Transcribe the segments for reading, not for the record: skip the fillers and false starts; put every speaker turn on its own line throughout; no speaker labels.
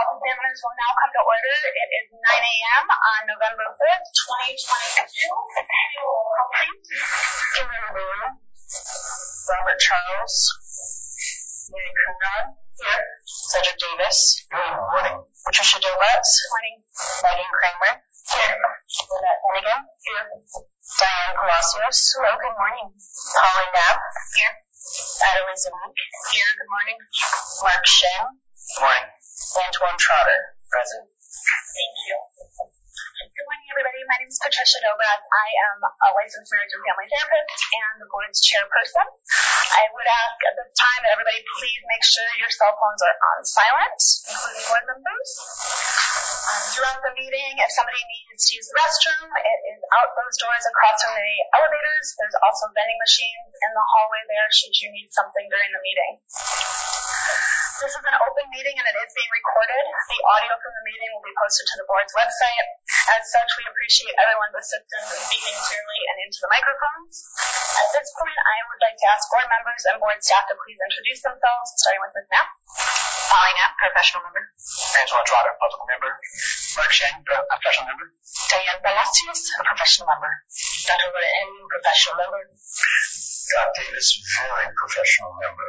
All examiners will now come to order. It is 9 a.m. on November 4th, 2022. Roll call, please. Kimberly Boone. Robert Charles. Mary Kunran. Here. Cedric Davis. Good morning. Patricia Dobratz. Morning. Megan Kramer. Here. Lynette Hennigan. Here. Diane Palacios. Hello, good morning. Holly Knapp. Here. Adelisa Meek. Here, good morning. Mark Shen. Good morning. Antoine Trotter. Present. Thank you. Good morning, everybody. My name is Patricia Dobratz. I am a licensed marriage and family therapist and the board's chairperson. I would ask at this time that everybody please make sure your cell phones are on silent, including board members. Throughout the meeting, if somebody needs to use the restroom, it is out those doors across from the elevators. There's also vending machines in the hallway there should you need something during the meeting. This is an open meeting and it is being recorded. The audio from the meeting will be posted to the board's website. As such, we appreciate everyone's assistance in speaking clearly and into the microphones. At this point, I would like to ask board members and board staff to please introduce themselves, starting with Ms. Knapp. Holly Knapp, professional member.
Antoine Trotter, public member. Mark Shen, professional member.
Diane Palacios, a professional member. Dr. Lynette Hennigan, professional member.
Scott Davis, very professional member.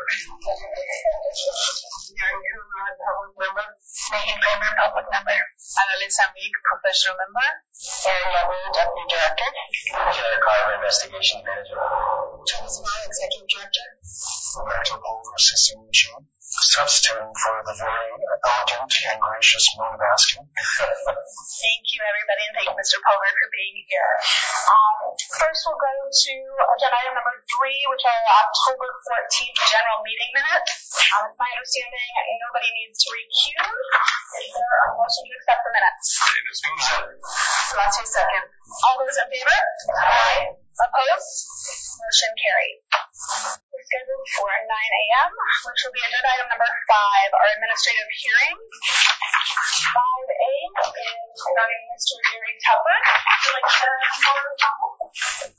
Mary Kunran, public member. Megan Kramer, public member. Adelisa Meek, professional member. Erin Yaboo, deputy director.
Jerry Carver, investigations manager.
Thomas Mall, executive director.
Roberto Pulver, assistant engineer. Substituting for the very elegant and gracious Mona Baskin.
Thank you, everybody, and thank you, Mr. Pulver, for being here. First, we'll go to agenda item number 3, which are October 14th general meeting minutes. It's my understanding nobody needs to recuse. Is there a motion to accept the minutes?
Davis moves it.
Palacios, second. All those in favor? Aye. Opposed? Motion carried. We're scheduled for 9 a.m., which will be agenda item number 5, our administrative hearing. 5A is regarding Mr. Gary Tupper. Would you like to come forward with that?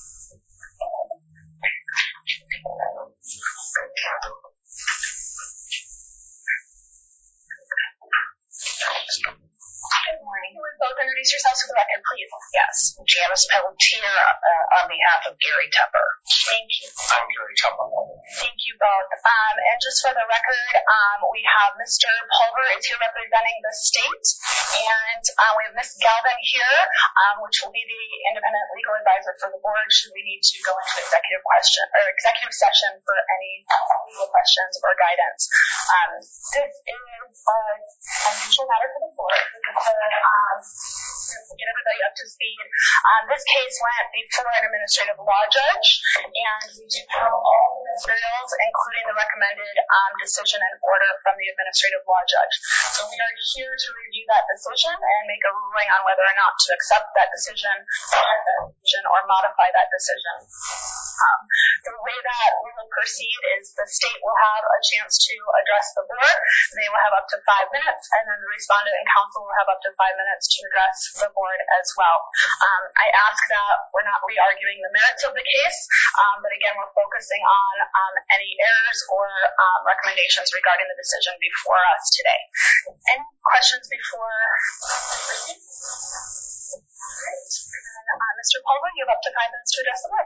Good morning. You would both introduce yourselves for the record, please. Yes.
Janice Pelletier on behalf of Gary Tupper.
Thank you.
I'm Gary Tupper.
Thank you both. And just for the record, we have Mr. Pulver is here representing the state, and we have Ms. Galvin here, which will be the independent legal advisor for the board should we need to go into executive session for any legal questions or guidance. This is an unusual matter for the board. To get everybody up to speed. This case went before an administrative law judge, and we do have all the materials, including the recommended decision and order from the administrative law judge. So we are here to review that decision and make a ruling on whether or not to accept that decision, or modify that decision. The way that we will proceed is the state will have a chance to address the board. They will have up to 5 minutes, and then the respondent and counsel will have up to 5 minutes to address the board as well. I ask that we're not re-arguing the merits of the case, but again, we're focusing on any errors or recommendations regarding the decision before us today. Any questions before we proceed? Great. Mr. Pulver, you have up to 5 minutes to address the board.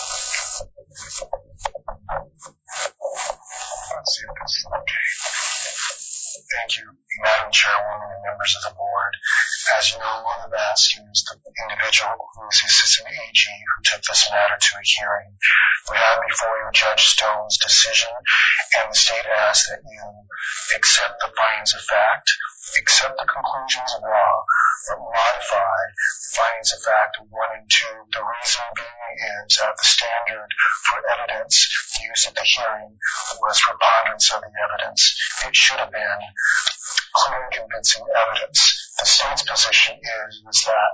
Let's see this. Thank you, Madam Chairwoman and members of the board. As you know, Mona Baskin is the individual who is the assistant AG who took this matter to a hearing. We have before you Judge Stone's decision, and the state asks that you accept the findings of fact, accept the conclusions of law, but modify findings of fact 1 and 2. The reason being is that the standard for evidence used at the hearing was preponderance of the evidence. It should have been clear and convincing evidence. The state's position is that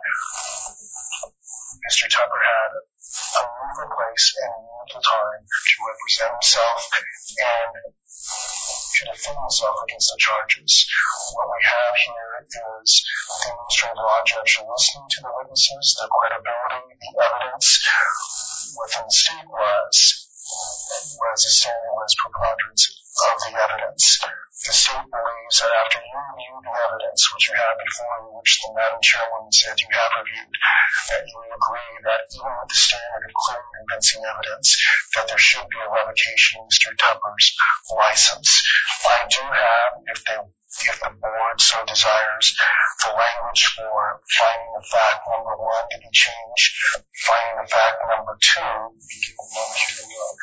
Mr. Tupper had a meaningful place and a meaningful time to represent himself and to defend himself against the charges. What we have here is the administrative law judge listening to the witnesses, the credibility, the evidence within the state was the standard was preponderance of the evidence. The state believes that after you review the evidence, which you have before you, which the Madam Chairwoman said you have reviewed, that you will agree that even with the standard of clear and convincing evidence, that there should be a revocation of Mr. Tupper's license. I do have, if the board so desires, the language for finding of fact number 1 to be changed, finding of fact number 2, give a moment here to look.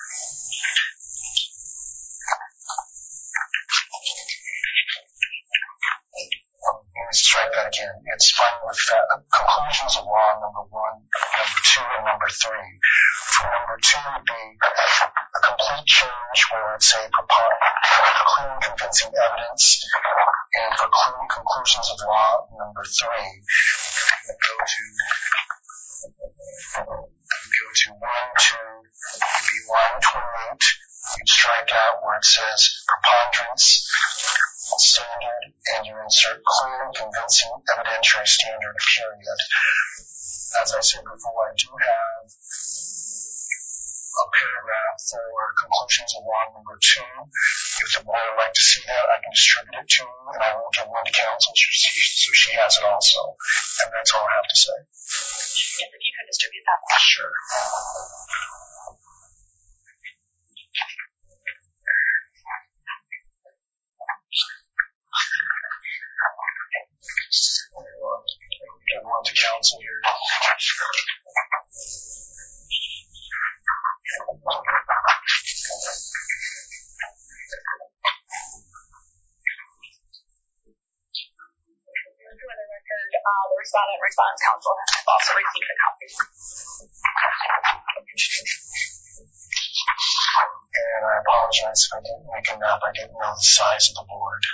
Let's strike that again. It's finding of fact, conclusions of law number 1, number 2, and number 3. For number 2 would be a complete change where it's a clear and convincing evidence, and for clear conclusions of law number 3, go to 1, 2, would be line 28. You'd strike out where it says preponderance standard, and you insert clear and convincing evidentiary standard, period. As I said before, I do have a paragraph for conclusions of law number 2. If the board would like to see that, I can distribute it to you, and I will give one to counsel so she has it also. And that's all I have to say.
Yes, if you could distribute that.
Sure. Give one to counsel here.
For the record, the respondent and response counsel have also received a copy.
And I apologize if I didn't make enough. I didn't know the size of the board.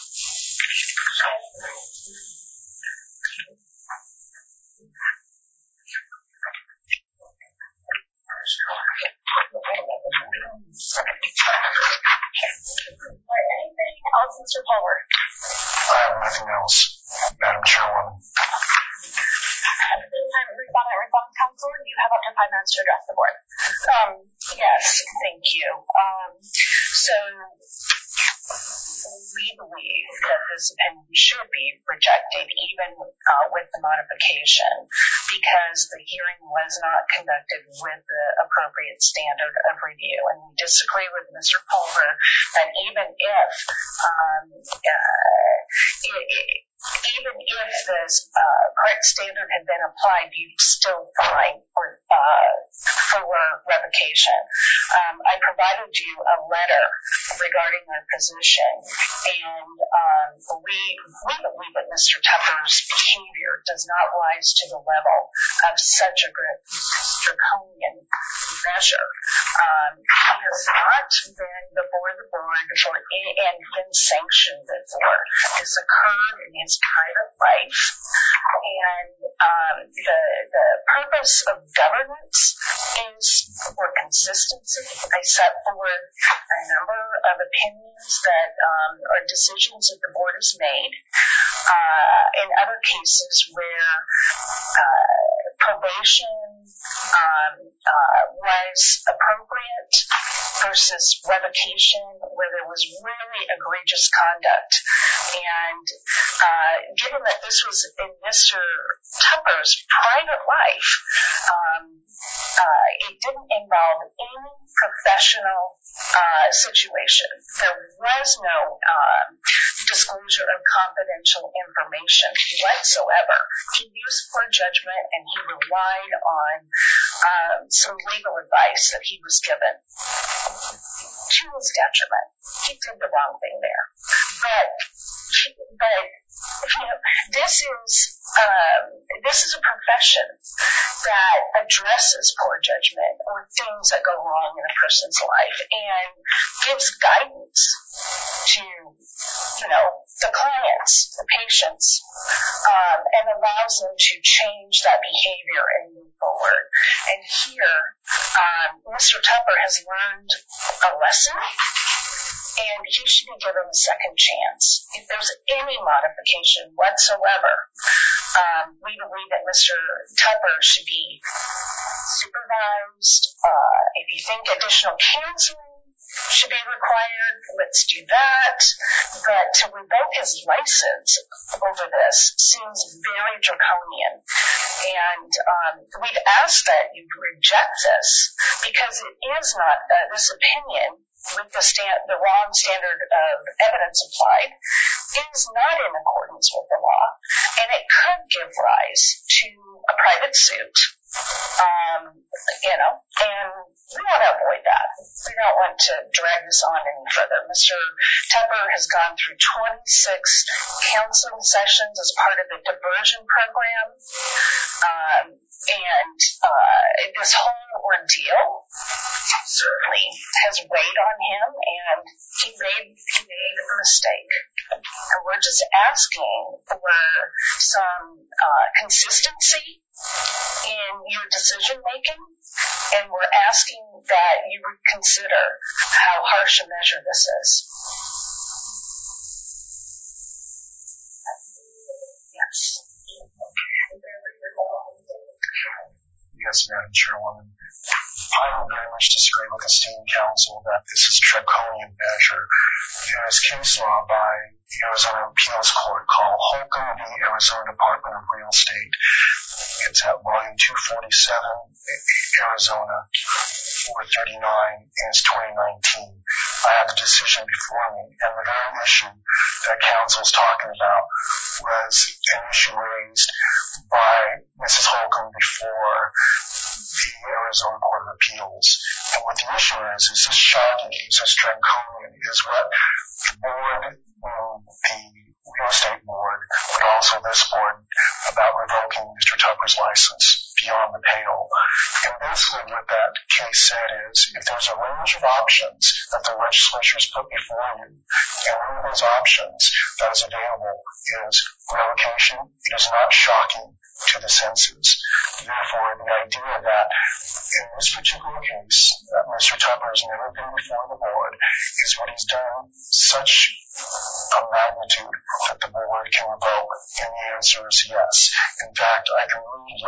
Anything else, Mr. Pulver?
I have nothing else, Madam Chairwoman.
At this time, respondent and response counsel, you have up to 5 minutes to address the board.
Yes, thank you. So we believe that this opinion should be rejected, even with the modification, because the hearing was not conducted with the appropriate standard of review. And we disagree with Mr. Pulver that even if the correct standard had been applied, you'd still find for revocation. I provided you a letter regarding our position, and we believe that Mr. Tupper's behavior does not rise to the level of such a draconian measure. He has not been before the board and been sanctioned before. This occurred in his private life, and the purpose of governance is for consistency. I set forward a number of opinions that are decisions that the board has made. In other cases where probation was appropriate versus revocation, where there was really egregious conduct. And given that this was in Mr. Tupper's private life, it didn't involve any professional situation. There was no disclosure of confidential information whatsoever. He used poor judgment, and he relied on some legal advice that he was given to his detriment. He did the wrong thing there. But you know, this is a profession that addresses poor judgment or things that go wrong in a person's life and gives guidance to, the clients, the patients, and allows them to change that behavior and move forward. And here, Mr. Tupper has learned a lesson, and he should be given a second chance. If there's any modification whatsoever, we believe that Mr. Tupper should be supervised. If you think additional counseling should be required, let's do that. But to revoke his license over this seems very draconian. And we've asked that you reject this because it is not, this opinion with the wrong standard of evidence applied is not in accordance with the law, and it could give rise to a private suit. And we want to avoid that. We don't want to drag this on any further. Mr. Tupper has gone through 26 counseling sessions as part of the diversion program. And this whole ordeal certainly has weighed on him, and he made a mistake. And we're just asking for some consistency in your decision making, and we're asking that you would consider how harsh a measure this is. Yes.
Yes, Madam Chairwoman. I would very much disagree with esteemed counsel that this is a draconian measure. There is case law by the Arizona Appeals Court called Holcomb v. Arizona Department of Real Estate. It's at volume 247, Arizona 439, and it's 2019. I have the decision before me, and the very issue that counsel's talking about was an issue raised by Mrs. Holcomb before the Arizona Court of Appeals. And what the issue is this shocking, is this draconian, is what the board, the real estate board, but also this board, about revoking Mr. Tupper's license beyond the pale. And basically what that case said is, if there's a range of options that the legislature has put before you, and one of those options that is available is revocation, it is not shocking to the senses. Therefore, the idea that in this particular case, that Mr. Tupper has never been before the board is what he's done such a magnitude that the board can revoke, and the answer is yes. In fact, I can read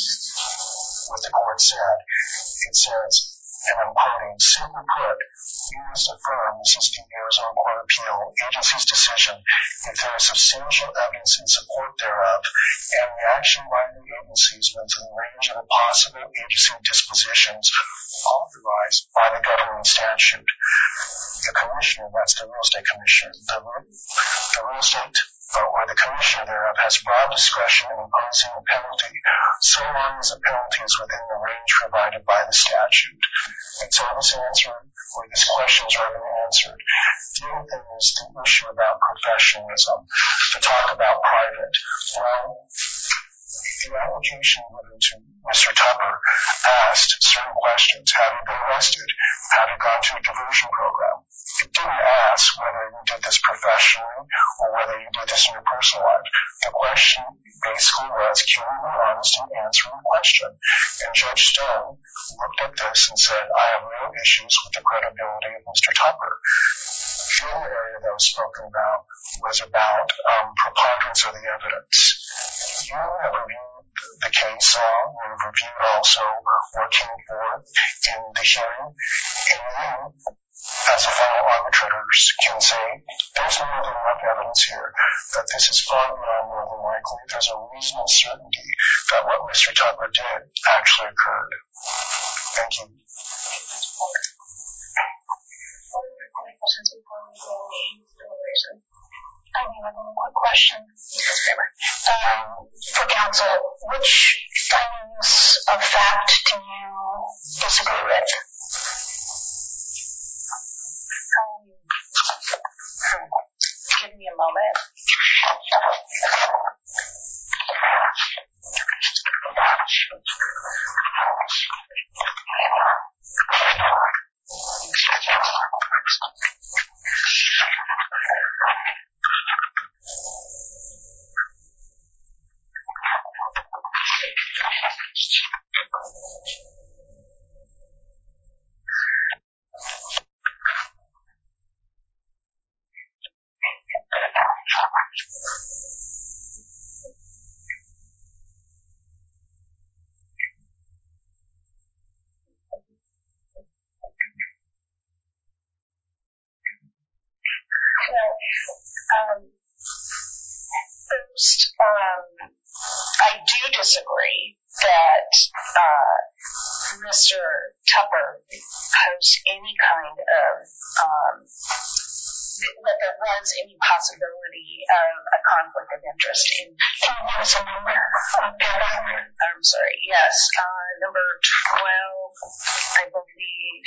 what the court said. It says, and I'm quoting, simply put, we must affirm, this is the Arizona Court of Appeal, agency's decision, if there is substantial evidence in support thereof, and the action by the agencies within the range of the possible agency dispositions authorized by the governing statute. The commissioner, that's the real estate commissioner, the real estate, or the commissioner thereof has broad discretion in imposing a penalty, so long as the penalty is within the range provided by the statute. And so this answer, or this question is already answered. The other thing is the issue about professionalism, to talk about private. Well, the application given to Mr. Tupper asked certain questions. Have you been arrested? Have you gone to a diversion program? It didn't ask whether you did this professionally or whether you did this in your personal life. The question basically was, can you be honest in answering the question? And Judge Stone looked at this and said, I have real issues with the credibility of Mr. Tupper. The other area that was spoken about was about preponderance of the evidence. You have reviewed the case law, you've reviewed also what came forth in the hearing, and you, as a fellow arbitrators, can say there's more than enough evidence here that this is far beyond more than likely. There's a reasonable certainty that what Mr. Tupper did actually occurred. Thank you.
Questions before we go into deliberation? I have one quick question. For counsel, which findings of fact do you disagree with?
Give me a moment. Mr. Tupper posed any kind of that there was any possibility of a conflict of interest in. Can you give us a number? I'm sorry. Yes, number 12, I believe.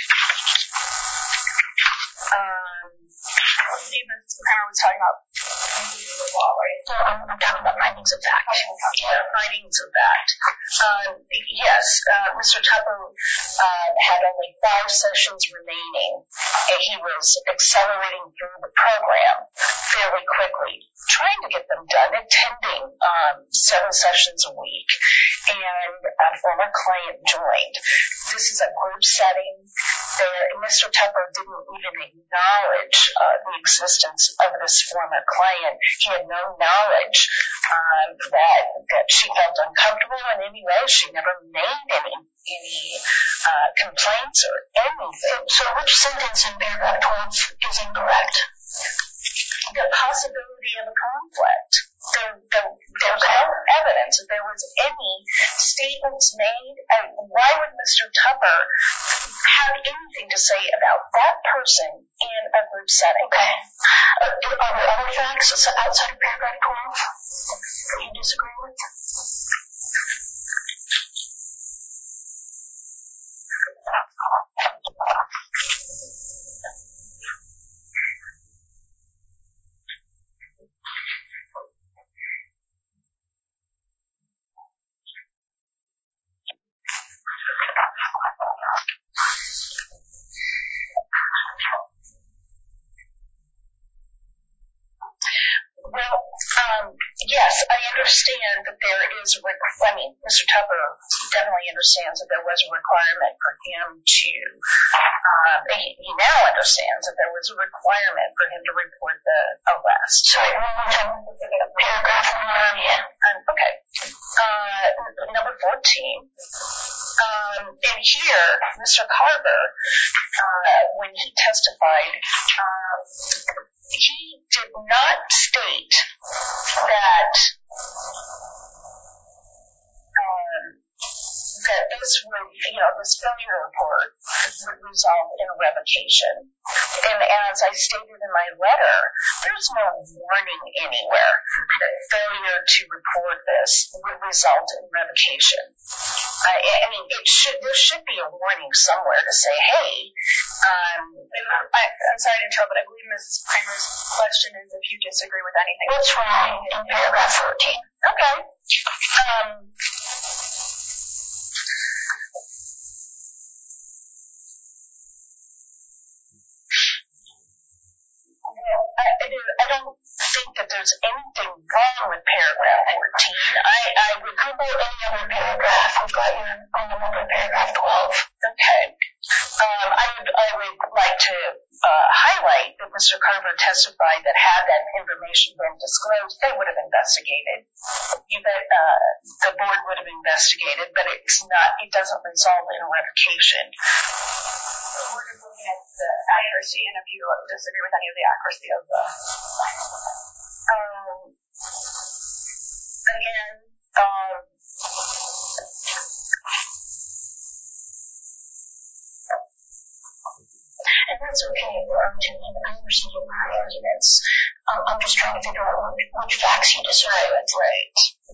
I believe Ms. O'Connor was talking about the law, right? No, I'm talking about findings of fact. Yeah, findings of fact. Yes, Mr. Tupper had only 5 sessions remaining, and he was accelerating through the program fairly quickly, trying to get them done, attending several sessions a week, and a former client joined. This is a group setting. Mr. Tupper didn't even acknowledge the existence of this former client. He had no knowledge that she felt uncomfortable in any way. She never made any complaints or anything. So which sentence in paragraph 12 is incorrect? The possibility of a conflict. There's no evidence that there was any statements made. Why would Mr. Tupper have anything to say about that person in a group setting? Okay. Are there other facts outside of paragraph 12 that you disagree with? Well, yes, I understand that there is Mr. Tupper definitely understands that there was a requirement for him to, he now understands that there was a requirement for him to report the arrest. Sorry, one more time. Paragraph number, okay. Number 14. And here, Mr. Carver, when he testified, he did not state that this would, this failure report would result in a revocation. And as I stated in my letter, there's no warning anywhere that failure to report this would result in revocation. I mean, there should be a warning somewhere to say, hey, I'm sorry to interrupt, but I believe Ms. Kramer's question is if you disagree with anything. What's wrong in paragraph 14? Okay. I don't think that there's anything wrong with paragraph 14. I would go by any other paragraph. We've got you on the number paragraph 12. Okay. I would like to highlight that Mr. Carver testified that had that information been disclosed, they would have investigated. The board would have investigated, but it doesn't result in a revocation. We're just looking at the accuracy, and if you disagree with any of the accuracy of the again, and that's okay. I understand your arguments. I'm just trying to figure out which facts you disagree with. Right.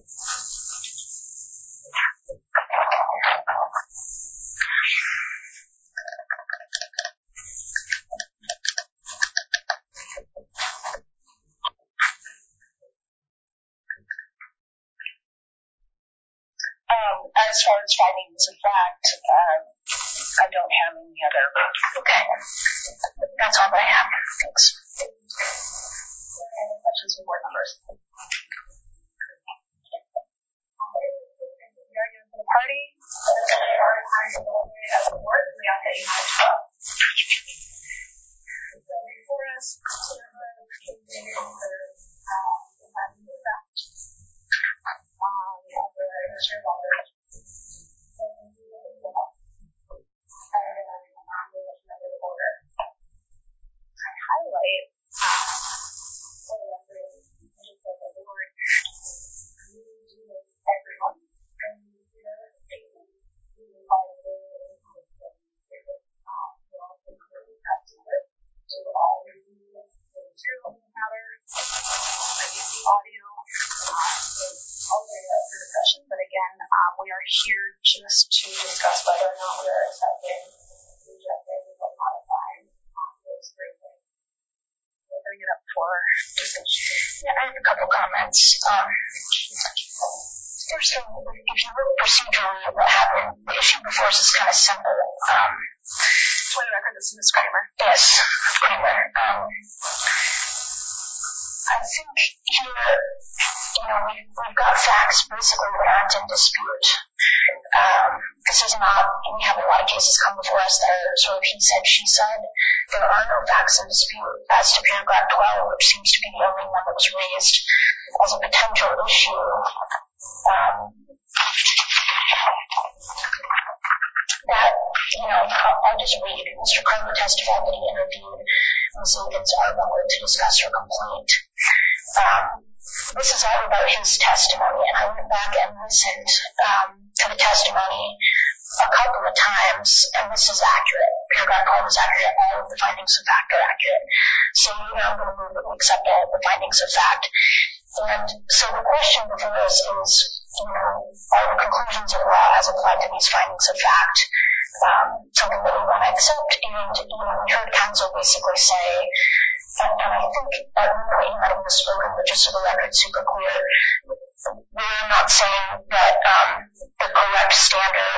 As far as findings of fact, I don't have any other. Okay. That's all that I have. Thanks. Any questions from board members? The argument for the party. So before us, highlight
we are here just to discuss whether or not we are accepting, rejecting, or modifying those three things. We'll bring it up for discussion.
Yeah, I have a couple comments. First of all, if you look procedurally at what happened, the issue before us is kind of simple.
For the record, this is Ms. Kramer.
Yes, Kramer. I think here, we've got facts basically that aren't in dispute. This is not, we have a lot of cases come before us that are sort of he said, she said. There are no facts in dispute as to paragraph 12, which seems to be the only one that was raised as a potential issue. I'll just read. Mr. Carver testified that he interviewed Ms. Akins Arbuckle to discuss her complaint. This is all about his testimony, and I went back and listened to the testimony a couple of times, and this is accurate. Paragraph 12 is accurate. All of the findings of fact are accurate. So, I'm going to move that we accept all of the findings of fact. And so the question before us is, are the conclusions of law as applied to these findings of fact something that we want to accept? And, we heard counsel basically say, and I think at one point he might have misspoken, but just so the record's super clear, we're not saying that the correct standard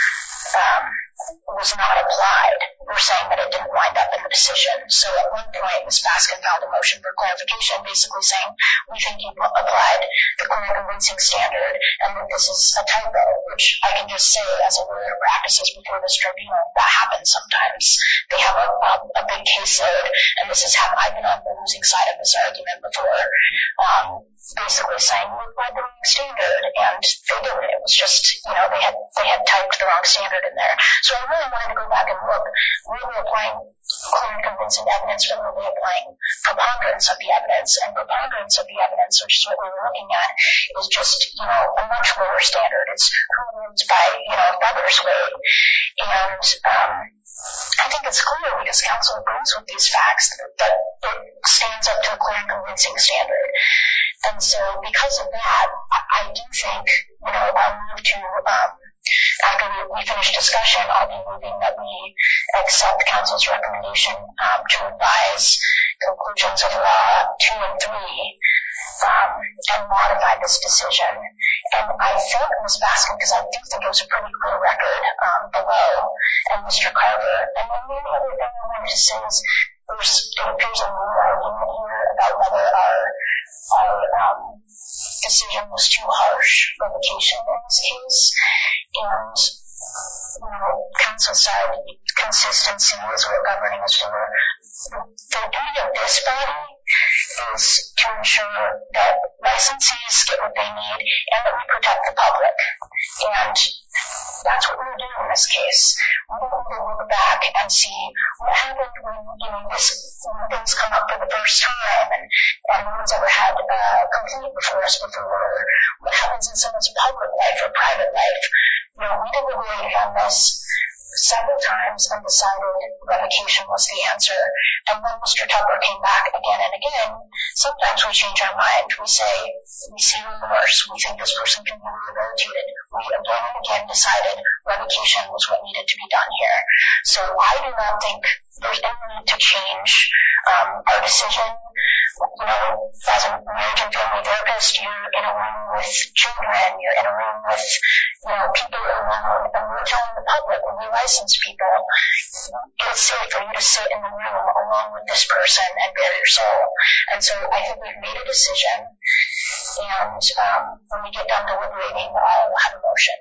was not applied. We're saying that it didn't wind up in the decision. So at one point, Ms. Baskin filed a motion for clarification, basically saying, we think you applied the clear and convincing standard, and that this is a typo, which I can just say as a lawyer who practices before this tribunal, that happens sometimes. They have a big caseload, and this has happened. I've been on the losing side of this argument before, basically saying, we applied the wrong standard, and they didn't. It was just, they had typed the wrong standard in there. So I really wanted to go back and look, were they applying clear and convincing evidence, or were they applying preponderance of the evidence? And preponderance of the evidence, which is what we were looking at, is just, a much lower standard. It's who wins by, feathers weight. And I think it's clear, because counsel agrees with these facts, that it stands up to a clear and convincing standard. And so because of that, I do think, I'll move to, after we finish discussion, I'll be moving that we accept counsel's recommendation to revise conclusions of law 2 and 3 and modify this decision. And I thank Ms. Baskin, because I do think it was a pretty clear record below, and Mr. Carver. And then the only other thing I wanted to say is it appears a new argument here about whether our decision was too harsh, revocation in this case. And, counsel said consistency is what governing is for. The duty of this body is to ensure that licensees get what they need and that we protect the public. And that's what we're doing in this case. We don't need to look back and see what happened when, when things come up for the first time and no one's ever had a complaint before us before. What happens in someone's public life or private life? We deliberated on this several times and decided revocation was the answer. And when Mr. Tupper came back again and again, sometimes we change our mind. We say, we see remorse. We think this person can be rehabilitated. We again and again decided revocation was what needed to be done here. So I do not think there's any need to change our decision. As a marriage and family therapist, you're in a room with children, you're in a room with, people alone, and we're telling the public, when we license people, it's safe for you to sit in the room along with this person and bare your soul. And so I think we've made a decision, and when we get done deliberating, I'll have a motion.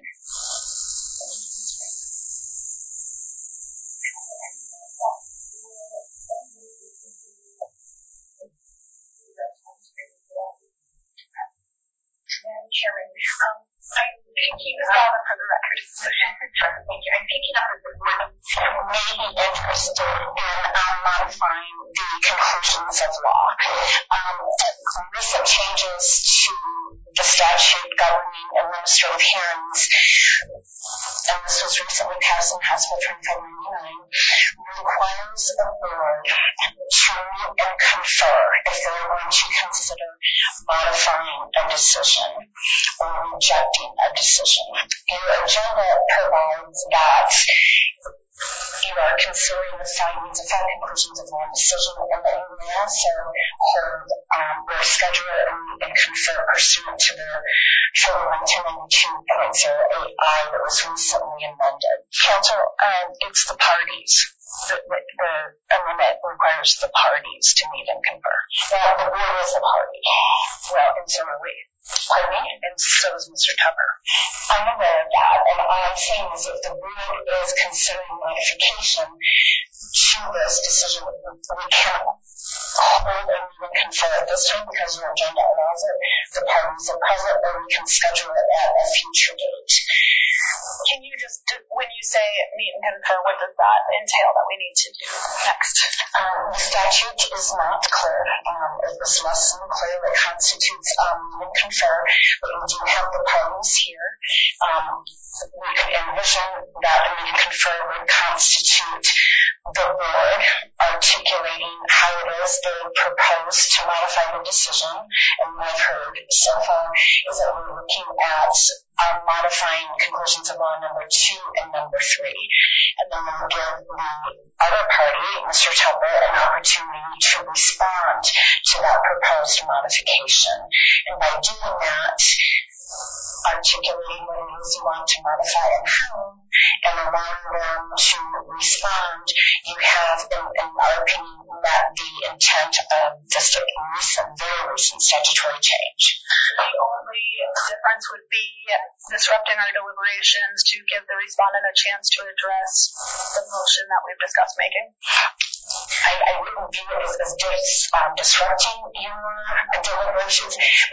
Madam Chairman, I'm picking up for the record. Thank you. I'm picking up that the board may be interested in modifying the conclusions of law. Recent changes to the statute governing administrative hearings, and this was recently passed in House Bill 2599, require propose a board to meet and confer if they're going to consider modifying a decision or rejecting a decision. Your agenda provides that you are considering the findings of fact, conclusions of one decision, and that you may also hold or schedule and confer pursuant to the Form 1992.08I that was recently amended.
Council, it's the parties. The amendment requires the parties to meet and confer.
Well, the board is a party.
Well, and so are we.
Pardon me?
And so is Mr. Tupper.
I'm aware of that, and all I'm saying is if the board is considering modification to this decision, we can't hold and even confer at this time because your agenda allows it. The parties are present, or we can schedule it at a future date.
Can you just, when you say meet and confer, what does that entail that we need to do next?
The statute is not clear. It was less than clear what constitutes meet and confer, but we do have the parties here. We could envision that a meet and confer would constitute the board articulating how it is they propose to modify the decision. And what I've heard so far is that we're looking at modifying conclusions of law number 2 and number 3. And then we'll give the other party, Mr. Tupper, an opportunity to respond to that proposed modification. And by doing that, articulating what it is you want to modify and how, and allowing them to respond, you have, in our opinion, met the intent of just a very recent statutory change.
The only difference would be disrupting our deliberations to give the respondent a chance to address the motion that we've discussed making.
I wouldn't view it as disrupting your deliberations.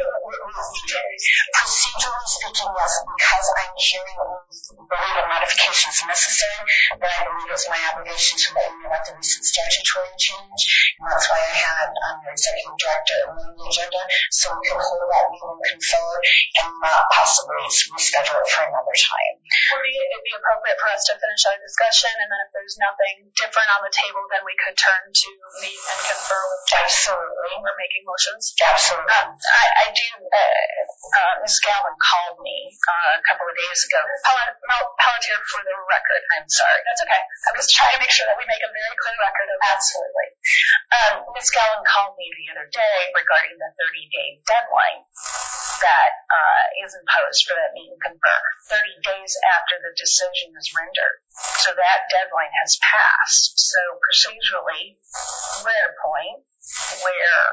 Procedurally speaking, yes, because I'm hearing that we believe a modification is necessary, but I believe it's my obligation to let you know about the recent statutory change, and that's why I had your executive director amend the agenda, so we could hold that meeting confer and not possibly reschedule it for another time.
Would it be appropriate for us to finish our discussion, and then if there's nothing different on the table, then we could turn to meet and confer with
Absolutely.
We're making motions?
Absolutely.
I do, Ms. Gowan called me a couple of days ago. Pelletier for the record. I'm sorry. That's okay. I'm just trying to make sure that we make a very clear record of that.
Absolutely.
Ms. Gowan called me the other day regarding the 30-day deadline that is imposed for that meet and confer. 30 days after the decision is rendered. So that deadline has passed. So procedurally, we're at a point where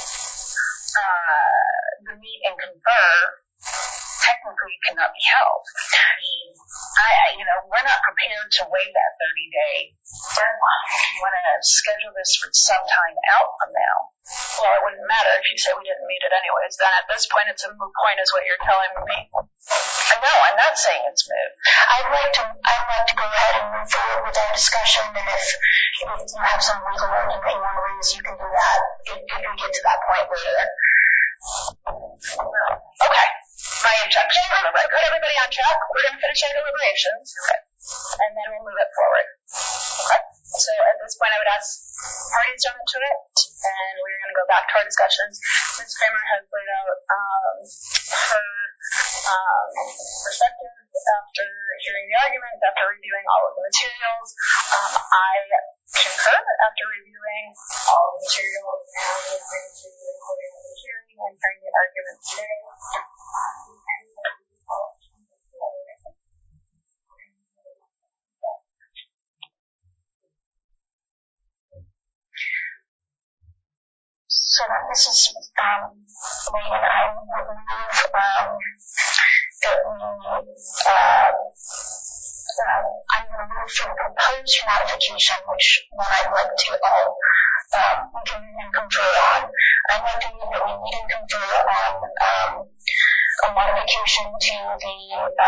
the meet and confer technically cannot be held. We're not prepared to waive that 30-day deadline. We want to schedule this for some time out from now. Well, it wouldn't matter if you said we didn't meet it anyways. Then at this point, it's a moot point is what you're telling me. No, I'm not saying it's moot.
I'd like to go ahead and move forward with our discussion, and if you have some legal argument you want to raise, you can do that if we get to that point later.
Okay. My objection. Put everybody on track. We're going to finish our deliberations. Okay. And then we'll move it forward. Okay. So at this point, I would ask parties jump into it, and we're going to go back to our discussions. Ms. Kramer has laid out her perspective after hearing the arguments, after reviewing all of the materials. I concur after reviewing all of the materials and listening to the recording of the hearing and hearing the arguments today.
So this is Megan. I would move that I'm going to move for the proposed modification, which one I'd like to all we can confer on. I'd like to move that we meet and confer on a modification to the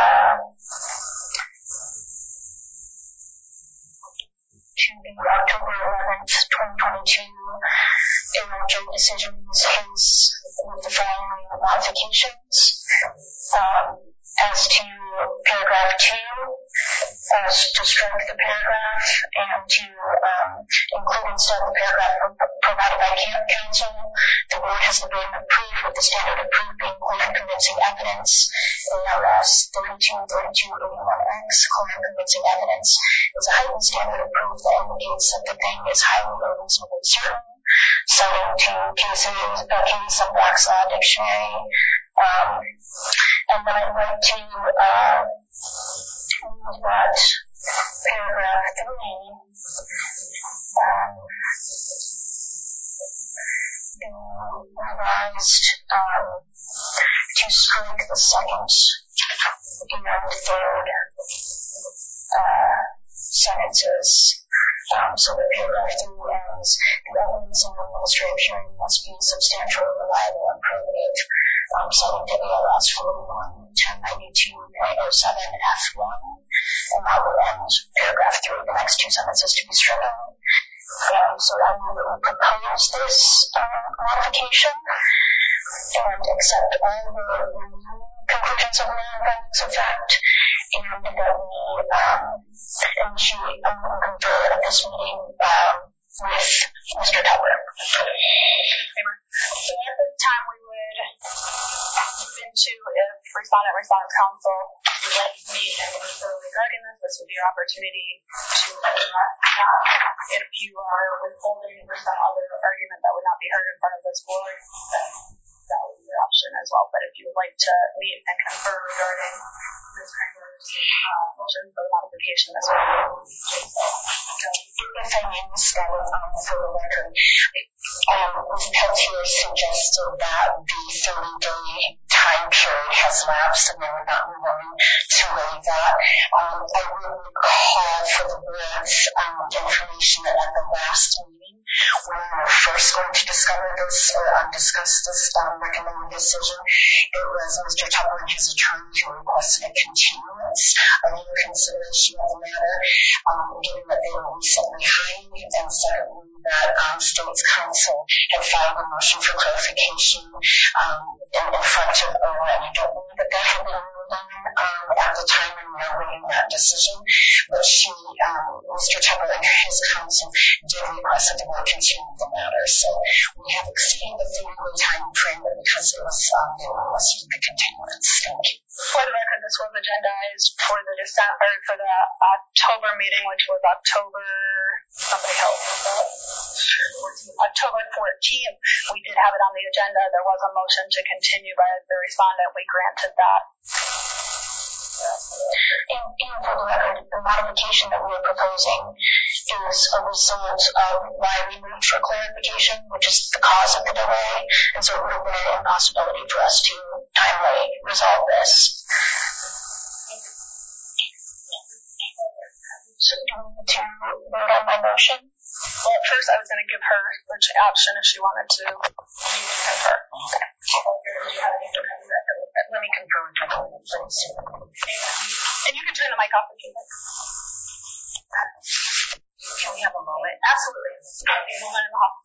October 11th, 2022 ALJ decisions case with the following modifications. As to paragraph 2,
to strike the paragraph and to include instead the paragraph provided by counsel. The board has the burden of proof, with the standard of proof being clear and convincing evidence. ARS 3231X, clear and convincing evidence, is a heightened standard of proof that indicates that the thing is highly or reasonably certain. Citing to cases, case of Black's Law Dictionary. And then I'd like to read that paragraph 3 be revised to strike the second and third sentences. So that paragraph 3 ends, the evidence in the administrative hearing must be substantial, reliable, and probative. Citing to ARS 41-1092.07F1, and that will end paragraph 3, the next two sentences to be stricken. So I move that we propose this modification and accept all the conclusions of law and facts of fact, and that we initiate and confer at this meeting with Mr. Tupper.
So at this time we would move into, if respondent's counsel would like to meet and confer regarding this would be your opportunity to address that. If you are withholding for some other argument that would not be heard in front of this board, then that would be your option as well. But if you would like to meet and confer regarding Ms. Kramer's motion for the modification, this would be
if I may misspell for the record, Ms. Peltier suggested that the 30-day time period has lapsed and they would not be willing to waive that. I would call for the board's information that at the last meeting, when we were first going to discover this or discuss this recommended decision, it was Mr. Tupper and his attorney who requested a continuance of the consideration of the matter, given that they were recently hired, and secondly that State's Counsel had filed a motion for clarification in front of OWA, and I don't believe that had been ruled on at the time when we were waiting that decision, but Mr. Tupper and his counsel did request that the board continue the matter. So we have exceeded the 30-day time frame, but because it was they requested the continuance. Thank you.
For the record, this was agendized for the October meeting, which was October 14th. We did have it on the agenda. There was a motion to continue by the respondent. We granted that.
And for the record, the modification that we are proposing is a result of why we moved for clarification, which is the cause of the delay, and so it would have been an impossibility for us to timely resolve this. So do we need to vote on my motion?
Well, at first I was going to give her the option if she wanted to confer.
Okay. Let me confirm with my colleague, please.
And you can turn the mic off if you like.
Can we have a moment?
Absolutely. Okay, moment in the hall.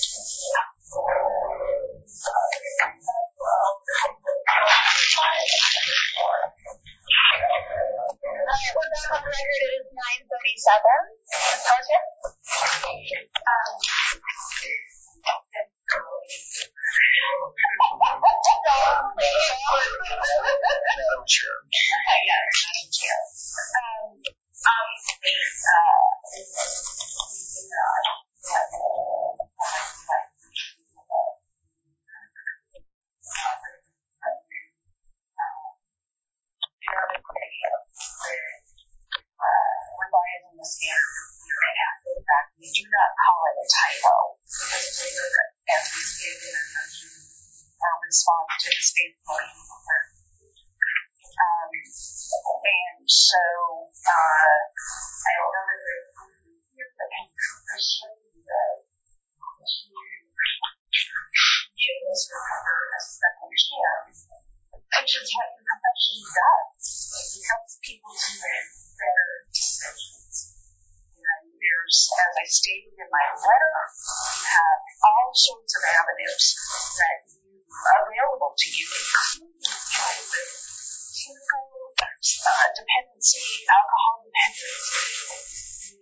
We're back on the record. It is 9:37. Peltier?
Madam Chair.
Revising the standard we do not call it a typo. As we stated in our response to the state motion. And so I don't know that here's the conclusion that give Mr. Tupper a second chance, which is what the profession does. It helps people to make better decisions. There's, as I stated in my letter, you have all sorts of avenues that are available to you, including dealing with typical
dependency, alcohol dependency.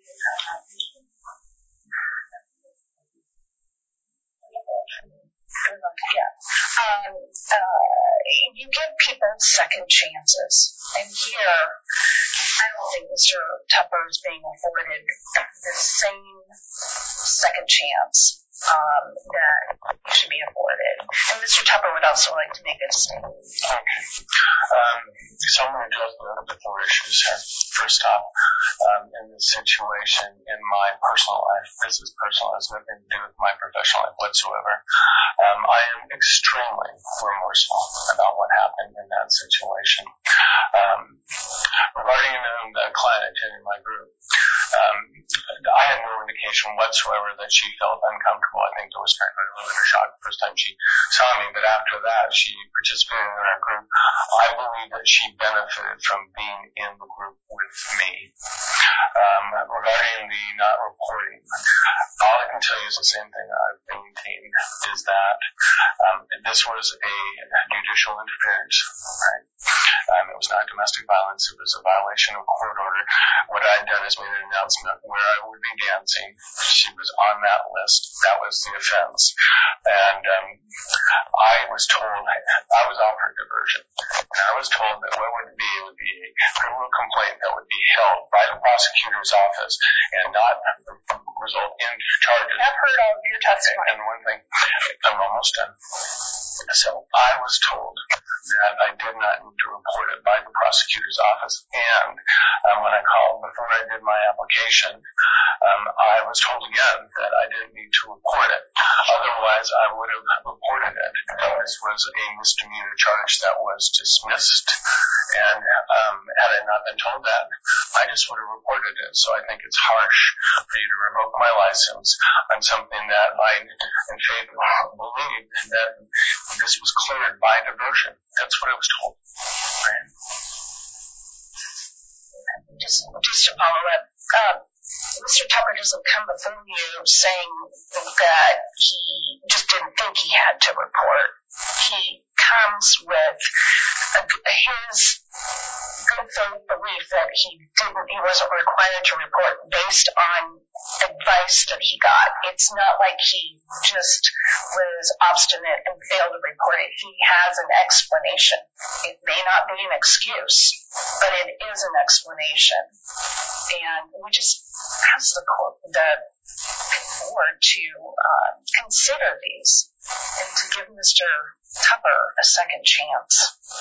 You give people second chances. And here, I don't think Mr. Tupper is being afforded the same second chance that he should be afforded. And Mr. Tupper would also like to make a statement.
Okay. So I'm going to address the four issues here. First off, in this situation, in my personal life, this is personal, it has nothing to do with my professional life whatsoever. I am extremely remorseful about what happened in that situation. Regarding the client attending my group, I had no indication whatsoever that she felt uncomfortable. I think there was frankly a little bit of shock the first time she saw me, but after that, she participated in our group. I believe that she benefited from being in the group with me. Regarding the not reporting, all I can tell you is the same thing I've maintained, is that this was a judicial interference, right? It was not domestic violence. It was a violation of court order. What I had done is made an announcement where I would be dancing. She was on that list. That was the offense. And I was told, I was offered diversion. And I was told that what would be, it would be a criminal complaint that would be held by the prosecutor's office and not result in charges.
I've heard all of your testimony.
And one thing, I'm almost done. So I was told that I did not need to report it by the prosecutor's office. And when I called before I did my application, I was told again that I didn't need to report it. Otherwise, I would have reported it. This was a misdemeanor charge that was dismissed. And had I not been told that, I just would have reported it. So I think it's harsh for you to revoke my license on something that I, in faith, believe that this was cleared by diversion. That's what I was told. Right?
Just to follow up, Mr. Tupper doesn't come before you saying that he just didn't think he had to report. He comes with his good faith belief that he wasn't required to report based on advice that he got. It's not like he just was obstinate and failed to report it. He has an explanation. It may not be an excuse, but it is an explanation. And we just ask the board to consider these and to give Mr. Tupper a second chance.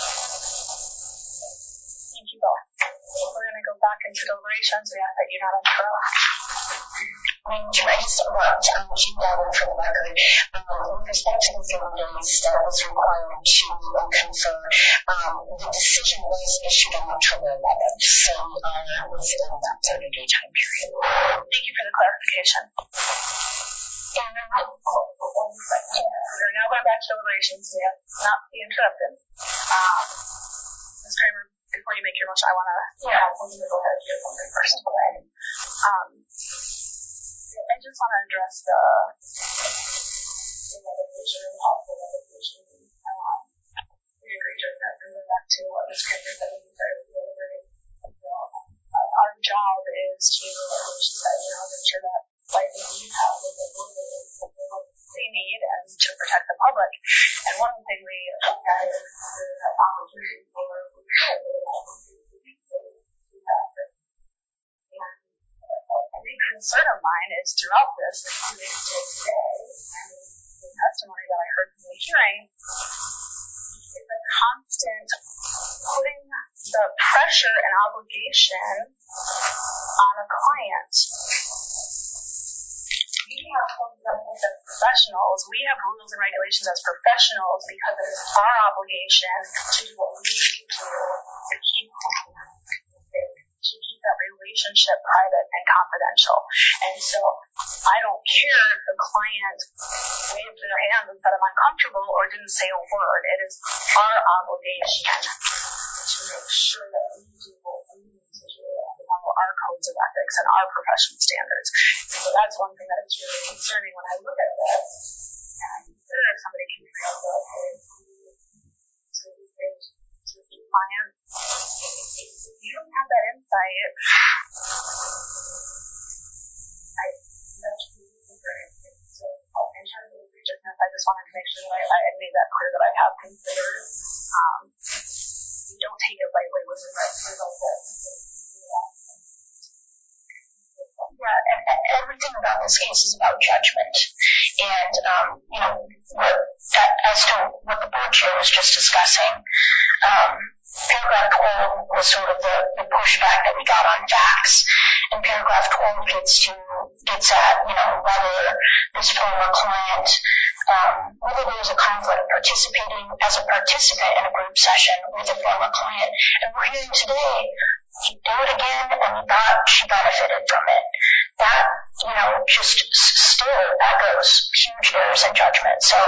Thank you both. We're going to go back into deliberations. We ask that you not interrupt.
I just want to keep that one for the record. With respect to the 30 days that was required to confer, the decision was issued on October 11th, so we are within that 30-day time period.
Thank you for the clarification. And we're now going back to deliberations. We have not be interrupted. Ms. Kramer, before you make your motion, I want to go ahead and do something first. Go ahead. I just want to address the medication and possible medication. We agree to that. And go back to what Ms. Kramer said at the start of the deliberation. Our job is to, like she said, make sure that licenses have what they need and to protect the public. And one of the things we look at is the opportunity for a big concern of mine is throughout this, including today, and the testimony that I heard from the hearing, is a constant putting the pressure and obligation on a client. We have as professionals, we have rules and regulations as professionals because it is our obligation to do what we need to do to keep that relationship private and confidential. And so I don't care if the client waved their hands and said I'm uncomfortable or didn't say a word. It is our obligation to make sure that we do what we need to do and follow our codes of ethics and our professional standards. And so that's one thing that is really concerning when I look at this and I consider if somebody can feel that to the client If you don't have that insight, so in terms of egregiousness, I just wanted to make sure that I made that clear that I have considered. You don't take it lightly with the results that.
Yeah, and everything about this case is about judgment. And, as to what the board chair was just discussing, paragraph 12 was sort of the pushback that we got on facts. And paragraph 12 gets at, whether this former client, whether there was a conflict participating as a participant in a group session with a former client. And we're hearing today, you do it again, and we thought she benefited from it. That, just still echoes huge errors in judgment. So,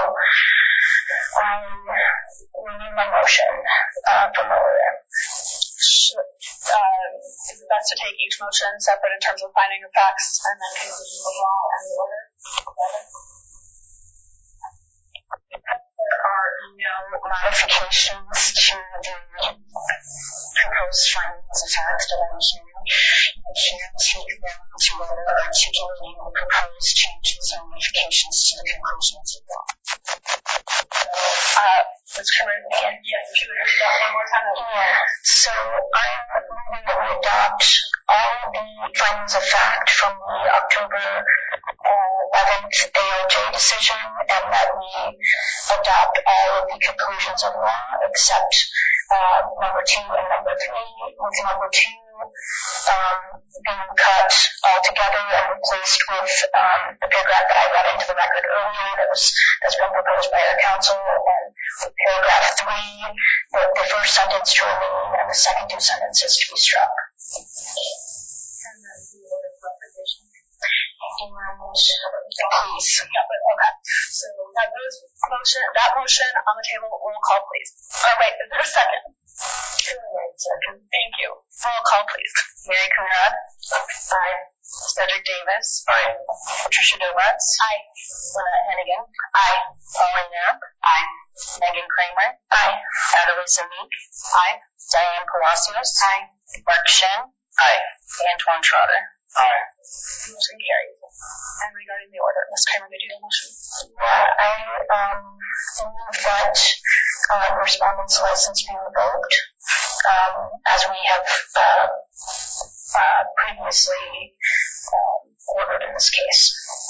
renew my motion from earlier.
Is it best to take each motion separate in terms of finding of facts and then conclusion of law and the order?
There are no modifications to the proposed findings of fact that I'm hearing. You can take them to whether articulating the proposed changes or modifications to the conclusions of law.
Let's cover it again. Yes, if you would read that one more time.
Yeah. So I'm moving that we adopt all the findings of fact from the October 11th ALJ decision, and that we adopt all of the conclusions of law except number 2 and number 3, with number 2 being cut altogether and replaced with the paragraph that I read into the record earlier that's been proposed by our counsel, and with paragraph 3, the first sentence to remain and the second 2 sentences to be struck.
And that's the order of repetition.
Please.
Okay. So that motion on the table, roll call please. Oh wait, is there a second? Second. Thank you. Roll call please.
Mary Conrad. Aye. Cedric Davis.
Aye.
Patricia Dobratz.
Aye.
Lynette Hennigan. Aye. Pauline Knapp. Aye. Megan Kramer. Aye. Adelisa Meek. Aye. Diane Palacios. Aye. Mark Shen. Aye. Antoine Trotter.
Aye.
Motion carries. And regarding the order, Ms. Kramer, did you have a motion?
Yeah, I move that the respondent's license be revoked, as we have previously ordered in this case.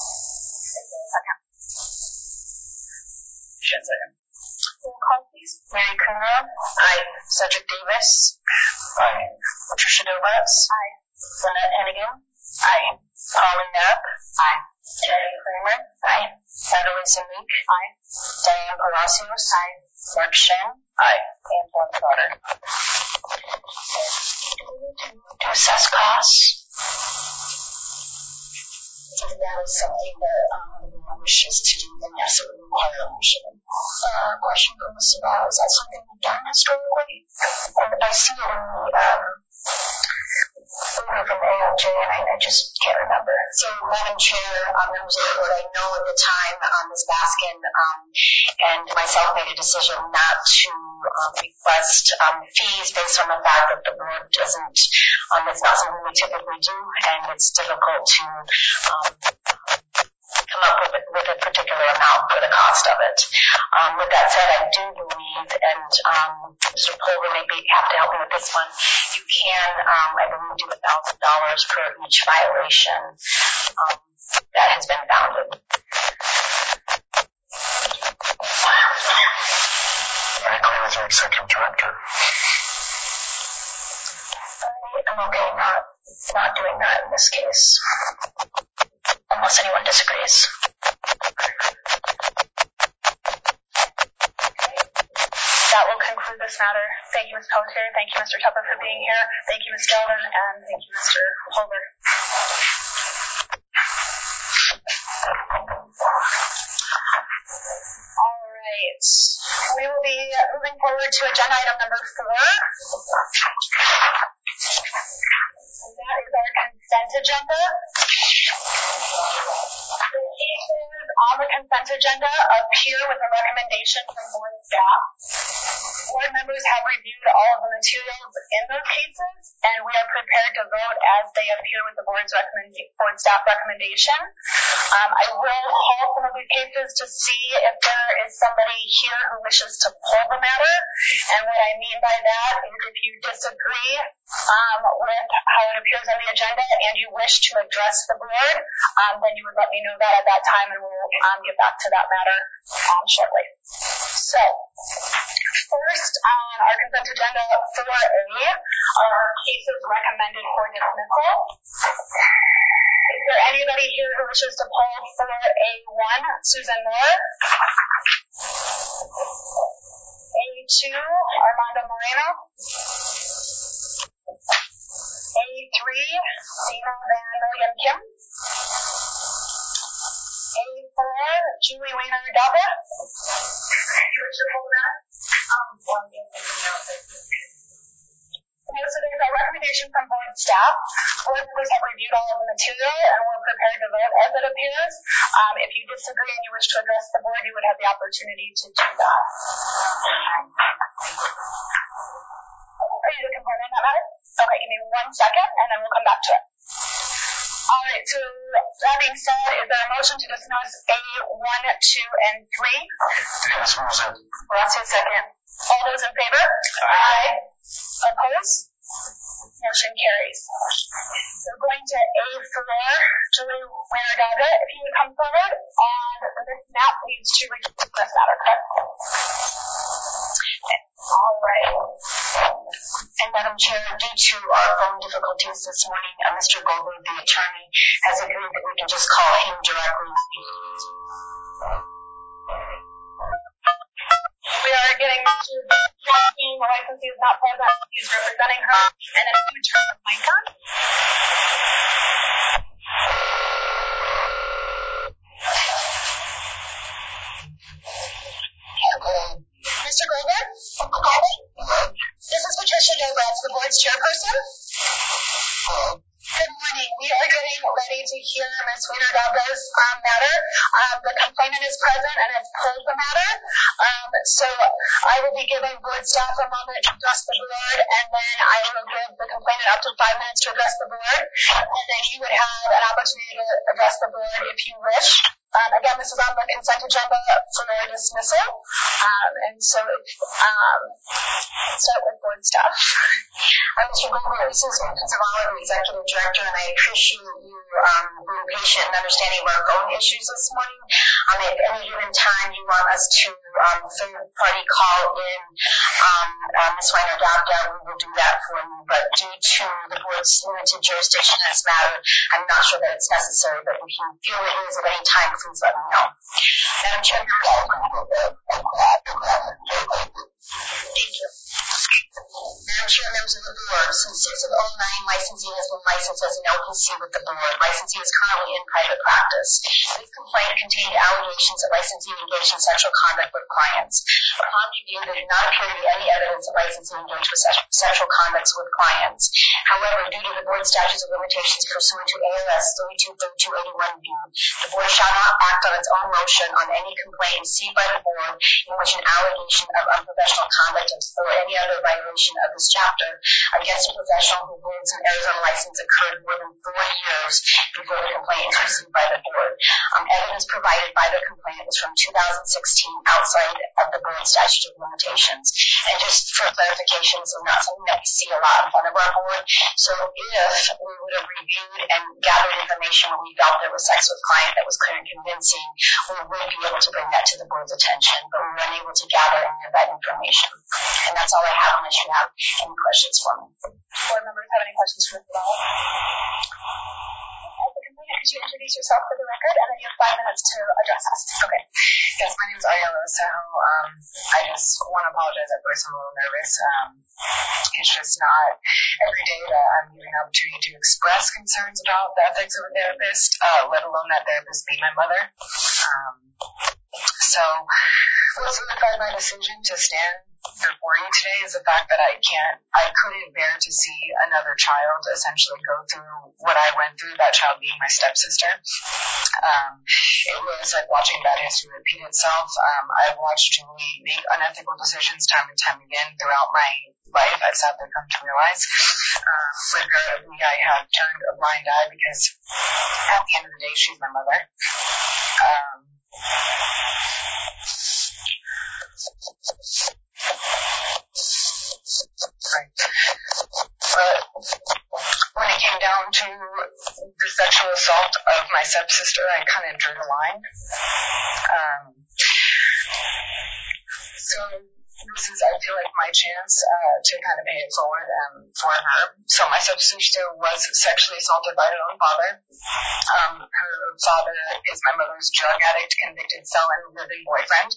Second.
Roll call, please.
Mary Conrad. Aye. Cedric Davis.
Aye.
Patricia Dobratz.
Aye.
Lynette Hennigan. Aye. Pauline Knapp. Aye. Megan Kramer. Aye. Adelisa Meek. Aye. Diane Palacios. Aye. Mark Shen. Aye. Antoine Trotter. Do we need to assess costs? If that is something that the board wishes to do, then yes, it would require a motion. Question from Mr. Bell, is that something we've done historically? And I see it in the order from ALJ, and I just can't remember. So, Madam Chair, members of the board, I know at the time Ms. Baskin and myself made a decision not to request fees based on the fact that the board doesn't, it's not something we typically do, and it's difficult to come up with a particular amount for the cost of it. With that said, I do believe, and Mr. Pulver may have to help me with this one, you can, I believe, do $1,000 per each violation that has been founded.
I agree with your executive director.
I'm okay not doing that in this case, unless anyone disagrees.
That will conclude this matter. Thank you, Ms. Pelletier. Thank you, Mr. Tupper, for being here. Thank you, Ms. Gelden, and thank you, Mr. Pulver. All right. We will be moving forward to agenda item number 4. And that is our consent agenda. The cases on the consent agenda appear with a recommendation from board staff. Board members have reviewed all of the materials in those cases, and we are prepared to vote as they appear with the board staff recommendation. I will call some of these cases to see if there is somebody here who wishes to pull the matter. And what I mean by that is if you disagree with how it appears on the agenda and you wish to address the board, then you would let me know that at that time, and we'll get back to that matter shortly. So, first on our consent agenda 4A are cases recommended for dismissal. Is there anybody here who wishes to pull 4A1, Susan Moore? A2, Armando Moreno? A3, Dina Van Million Kim? A4, Julie Weiner Dava? You wish to pull that? So there's a recommendation from board staff. Board members have reviewed all of the material and we're prepared to vote as it appears. If you disagree and you wish to address the board, you would have the opportunity to do that. Are you the component on that matter? Okay, give me 1 second and then we'll come back to it. All right, so that being said, is there a motion to dismiss A1, 2, and 3?
Davis moves it.
Gracias, second. All those in favor? Aye. Opposed? Motion carries. We're going to A4, Julie Weiner-Daga. If you would come forward, and Ms. Knapp needs to recuse this matter, correct? All right.
And Madam Chair, due to our phone difficulties this morning, Mr. Goldberg, the attorney, has agreed that we can just call him directly.
We are getting to the licensee is not present. He's representing her. And then you turn the mic on. Mr. Goldberg? This is Patricia Dobratz, the board's chairperson. Good morning. We are getting ready to hear Ms. Weiner-Daba's matter. The complainant is present and has pulled the matter. So I will be giving board staff a moment to address the board, and then I will give the complainant up to 5 minutes to address the board, and then you would have an opportunity to address the board if you wish. Again, this is on the consent agenda for dismissal. And so let's start with board staff.
Mr. Goldberg, this is Ms. Zavala, the Executive Director, and I appreciate you being patient and understanding of our own issues this morning. At any given time you want us to third-party call in Ms. Weiner-Daga, we will do that for you. But due to the board's limited jurisdiction in this matter, I'm not sure that it's necessary. But if you feel it is at any time, please let me know. Madam Chair, thank you. Madam Chair, members of the board, since 6 of 09, licensee has been licensed as an LPC with the board. Licensee is currently in private practice. This complaint contained allegations that licensee engaged in sexual conduct with clients. Upon review, there did not appear to be any evidence that licensee engaged with sexual conduct with clients. However, due to the board statutes of limitations pursuant to AOS 323281B, the board shall not act on its own motion on any complaint received by the board in which an allegation of unprofessional conduct or any other violation of this chapter against a professional who holds an Arizona license occurred more than 4 years before the complaint is received by the board. Evidence provided by the complaint is from 2016 outside of the board statute of limitations. And just for clarification, so not something that we see a lot in front of our board. So if we would have reviewed and gathered information when we felt there was sex with client that was clear and convincing, we would be able to bring that to the board's attention, but we were unable to gather any of that information. And that's all I have, unless you have any questions for me.
Board members have any questions for Ms. Zavala? As the complainant, could you introduce yourself for the record, and then you have 5 minutes to address us.
Okay. Yes, my name is Ariella Seho. I just want to apologize at first. I'm a little nervous. It's just not every day that I'm given an opportunity to express concerns about the ethics of a therapist, let alone that therapist be my mother. So what solidified my decision to stand before you today is the fact that I couldn't bear to see another child essentially go through what I went through, that child being my stepsister. It was like watching bad history repeat itself. I've watched Julie make unethical decisions time and time again throughout my life. I've sadly come to realize. Regrettably, I have turned a blind eye because at the end of the day, she's my mother. But when it came down to the sexual assault of my stepsister, I kind of drew the line. So this is, I feel like, my chance to kind of pay it forward for her. So my stepsister was sexually assaulted by her own father. Her father is my mother's drug addict, convicted felon, living boyfriend.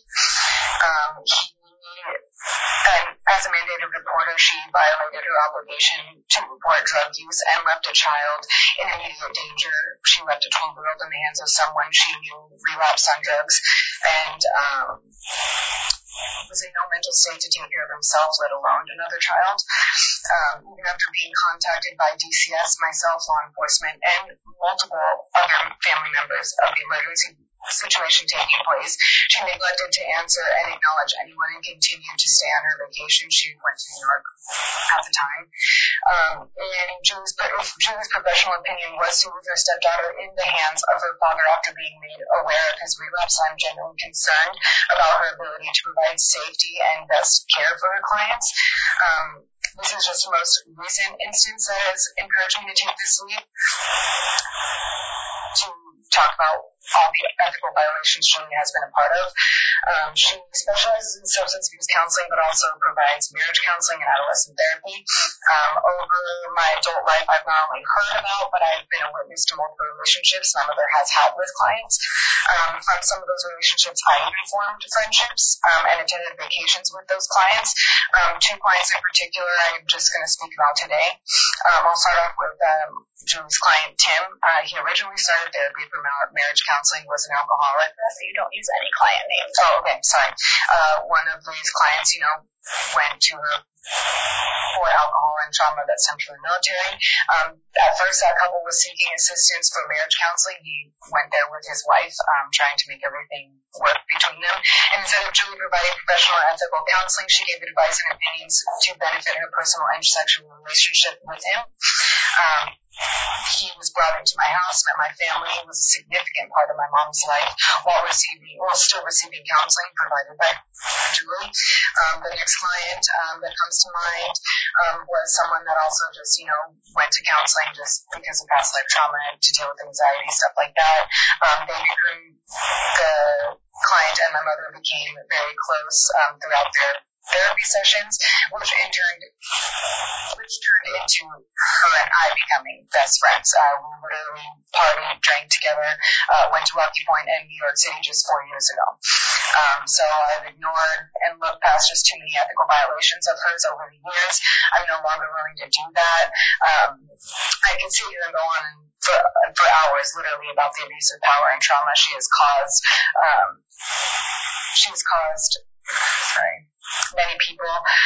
And as a mandated reporter, she violated her obligation to report drug use and left a child in immediate danger. She left a 12-year-old in the hands of someone she knew relapsed on drugs and was in no mental state to take care of himself, let alone another child. Even after being contacted by DCS, myself, law enforcement, and multiple other family members of the emergency situation taking place, she neglected to answer and acknowledge anyone and continued to stay on her vacation. She went to New York at the time. And Julie's professional opinion was to leave her stepdaughter in the hands of her father after being made aware of his relapse. I'm genuinely concerned about her ability to provide safety and best care for her clients. This is just the most recent instance that has encouraged me to take this leap to talk about all the ethical violations Julie has been a part of. She specializes in substance abuse counseling, but also provides marriage counseling and adolescent therapy. Over my adult life, I've not only heard about, but I've been a witness to multiple relationships my mother has had with clients. From some of those relationships, I even formed friendships and attended vacations with those clients. Two clients in particular I'm just going to speak about today. I'll start off with Julie's client, Tim. He originally started therapy for marriage counseling, was an alcoholic.
So you don't use any client names.
Oh, okay, sorry. One of these clients, went to her for alcohol and trauma that stemmed from the military. At first, that couple was seeking assistance for marriage counseling. He went there with his wife, trying to make everything work between them. And instead of Julie providing professional and ethical counseling, she gave advice and opinions to benefit her personal and sexual relationship with him. He was brought into my house, met my family, was a significant part of my mom's life while still receiving counseling provided by Julie. The next client that comes to mind was someone that also just, went to counseling just because of past life trauma to deal with anxiety, stuff like that. The client and my mother became very close throughout their therapy sessions, which turned into her and I becoming best friends. We literally partied, drank together, went to Rocky Point and New York City just 4 years ago. So I've ignored and looked past just too many ethical violations of hers over the years. I'm no longer willing to do that. I can sit here and go on for hours literally about the abuse of power and trauma she has caused. Many people,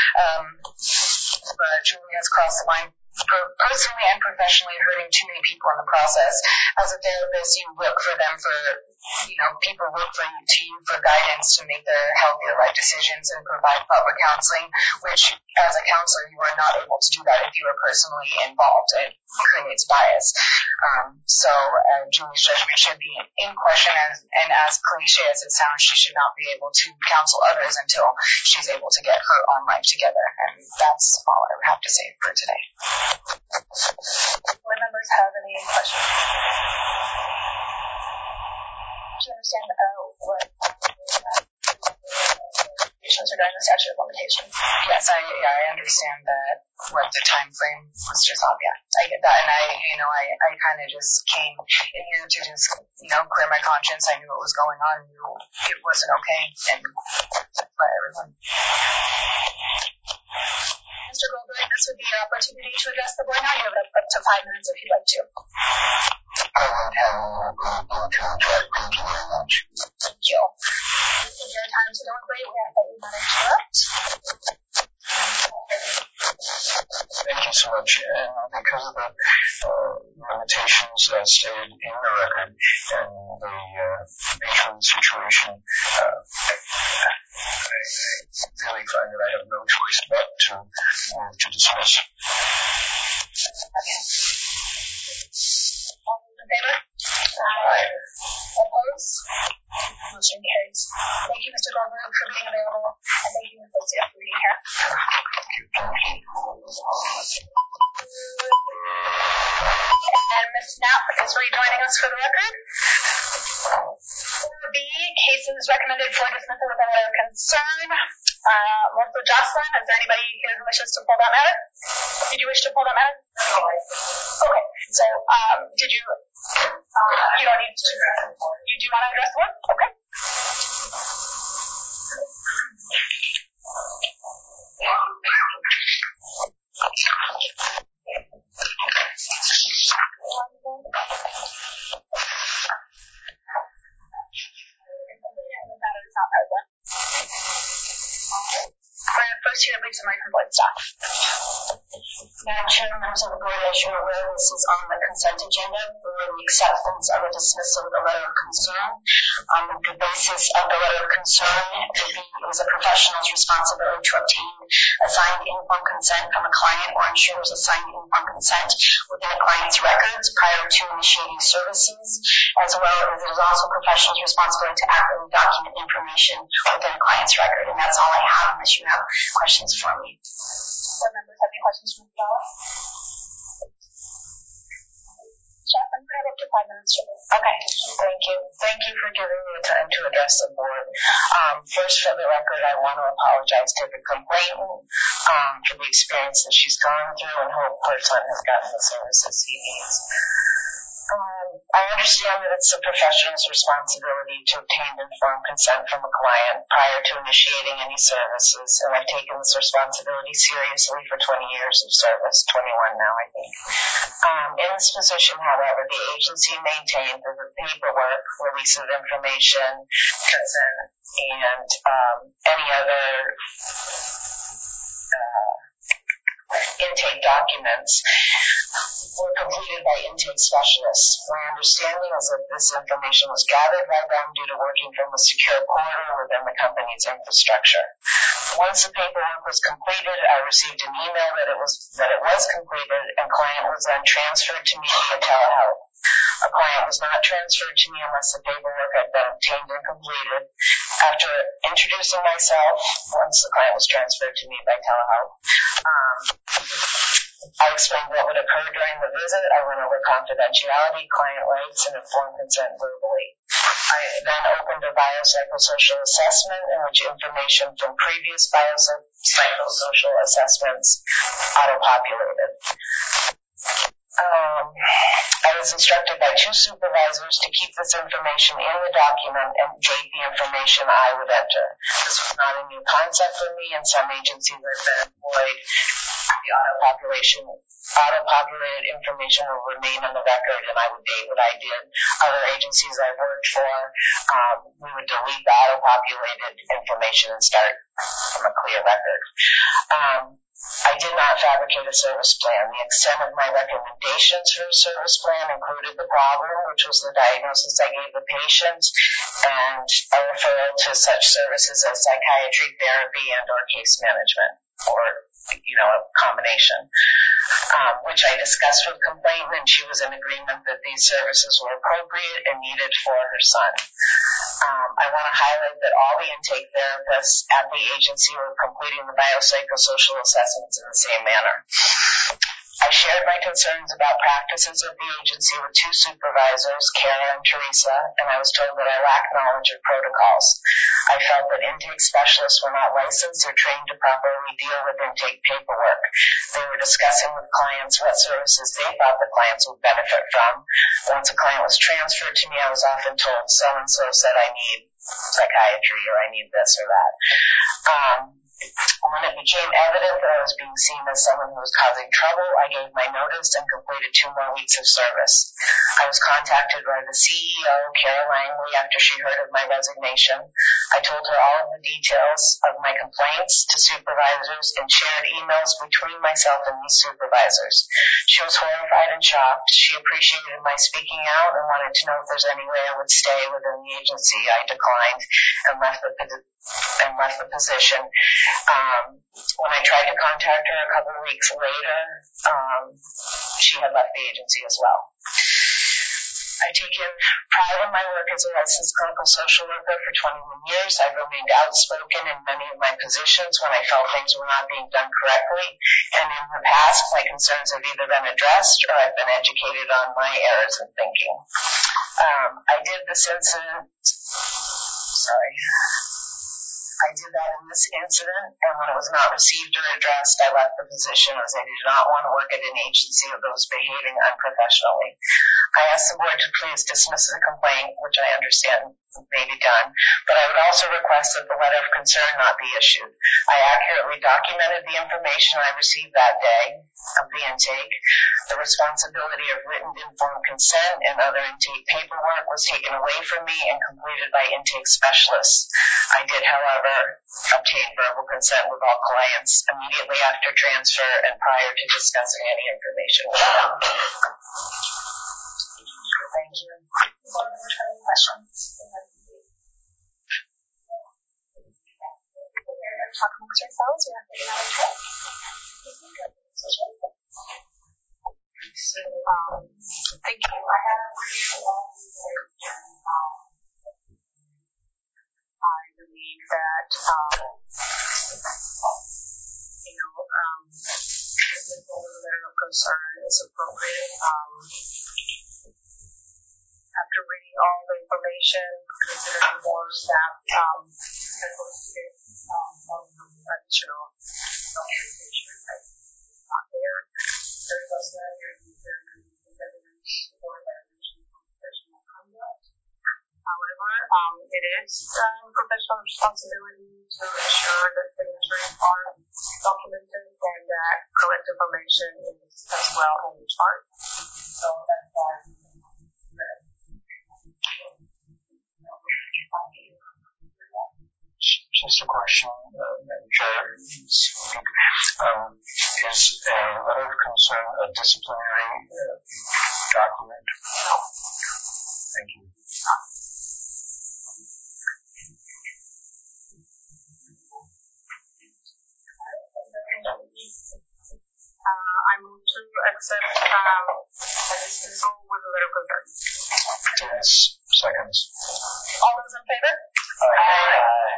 but Julie has crossed the line personally and professionally, hurting too many people in the process. As a therapist, you look for them people look to you for guidance to make their healthier life decisions and provide proper counseling, which as a counselor, you are not able to do that if you are personally involved. It creates bias. So Julie's judgment should be in question, and as cliche as it sounds, she should not be able to counsel others until she's able to get her own life together. And that's all I would have to say for today.
Board members have any questions? Do you understand what limitations are during the statute of limitations?
Yes, I understand that what the time frame was just off. Yeah, I get that, and I kind of just came in here to just clear my conscience. I knew what was going on, knew it wasn't okay, and let everyone.
Mr. Goldberg, this would be your opportunity to address the board now. You have up to 5 minutes if you'd like to. Thank you. This is your time to deliberate. We ask that you not interrupt.
such, and because of the limitations stated in the record and the nature of the situation, I really find that I have no choice but to move to dismiss.
All those in favor? Aye. Opposed? Motion carries. Thank you, Mr. Goldberg, for being available, and thank you, Ms. Lucia, for being here. And Ms. Knapp is rejoining us for the record. 4B, cases recommended for dismissal with a letter of concern. Melissa Jocelyn, is there anybody here who wishes to pull that matter? Did you wish to pull that matter? No. Okay, so did you? You don't need to. You do want to address the one? Okay. First here, Lisa Marie from Boyd staff.
Madam Chair, members of the board, as you're aware, this is on the consent agenda for the acceptance of a dismissal with a letter of concern. The basis of the letter of concern is a professional's responsibility to obtain a signed informed consent from a client or ensures a signed informed consent within a client's records prior to initiating services, as well as it is also a professional's responsibility to accurately document information within a client's record. And that's all I have unless you have questions for me.
Board members have any questions for Ms. Wallace? Jeff, I'm going to have up to 5 minutes for this.
Okay, thank you. Thank you for giving me the time to address the board. First, for the record, I want to apologize to the complainant for the experience that she's gone through and hope her son has gotten the services he needs. I understand that it's the professional's responsibility to obtain informed consent from a client prior to initiating any services, and I've taken this responsibility seriously for 20 years of service, 21 now, I think. In this position, however, the agency maintained that the paperwork, release of information, consent, and any other intake documents were completed by intake specialists. My understanding is that this information was gathered by them due to working from a secure portal within the company's infrastructure. Once the paperwork was completed, I received an email that it was completed, and client was then transferred to me via telehealth. A client was not transferred to me unless the paperwork had been obtained and completed. After introducing myself, once the client was transferred to me by telehealth, I explained what would occur during the visit. I went over confidentiality, client rights, and informed consent verbally. I then opened a biopsychosocial assessment in which information from previous biopsychosocial assessments auto-populated. I was instructed by 2 supervisors to keep this information in the document and date the information I would enter. This was not a new concept for me. In some agencies I've been employed, the auto-populated information will remain on the record, and I would date what I did. Other agencies I've worked for, we would delete the auto-populated information and start from a clear record. I did not fabricate a service plan. The extent of my recommendations for a service plan included the problem, which was the diagnosis I gave the patient, and a referral to such services as psychiatry, therapy, and or case management, or a combination, which I discussed with complainant, and she was in agreement that these services were appropriate and needed for her son. I want to highlight that all the intake therapists at the agency were completing the biopsychosocial assessments in the same manner. I shared my concerns about practices of the agency with 2 supervisors, Kara and Teresa, and I was told that I lacked knowledge of protocols. I felt that intake specialists were not licensed or trained to properly deal with intake paperwork. They were discussing with clients what services they thought the clients would benefit from. Once a client was transferred to me, I was often told so-and-so said I need psychiatry or I need this or that.
When it became evident that I was being seen as someone who was causing trouble, I gave my notice and completed 2 more weeks of service. I was contacted by the CEO, Carol Langley, after she heard of my resignation. I told her all of the details of my complaints to supervisors and shared emails between myself and these supervisors. She was horrified and shocked. She appreciated my speaking out and wanted to know if there's any way I would stay within the agency. I declined and left the position. When I tried to contact her a couple of weeks later, she had left the agency as well. I've taken pride in my work as a licensed clinical social worker for 21 years. I've remained outspoken in many of my positions when I felt things were not being done correctly. And in the past, my concerns have either been addressed or I've been educated on my errors in thinking. I did that in this incident, and when it was not received or addressed, I left the position as I did not want to work at an agency of those behaving unprofessionally. I asked the board to please dismiss the complaint, which I understand may be done, but I would also request that the letter of concern not be issued. I accurately documented the information I received that day of the intake. The responsibility of written informed consent and other intake paperwork was taken away from me and completed by intake specialists. I did, however, obtain verbal consent with all clients immediately after transfer and prior to discussing any information with them. Thank you.
Any questions? Talk amongst yourselves. We have to get out of here.
Thank you. I believe that, the letter of concern is appropriate. After reading all the information, considering more staff, additional documentation not there. There was not evidence or violation of professional conduct. However, it is professional responsibility to ensure that signatures are documented and that correct information is as well in the chart. So that's why
Just a question, Madam Chair. Is a letter of concern a disciplinary document?
No.
Thank you.
I move to accept a dismissal with a letter of concern.
Yes. Seconds.
All those in favor?
Aye.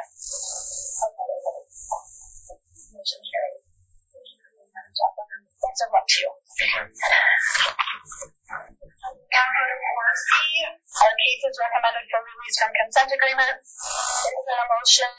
Motion carried. Thank you for being here, Jacqueline. Thanks so much, you.
Thank you.
Our case is recommended for release from consent agreement. Is there a motion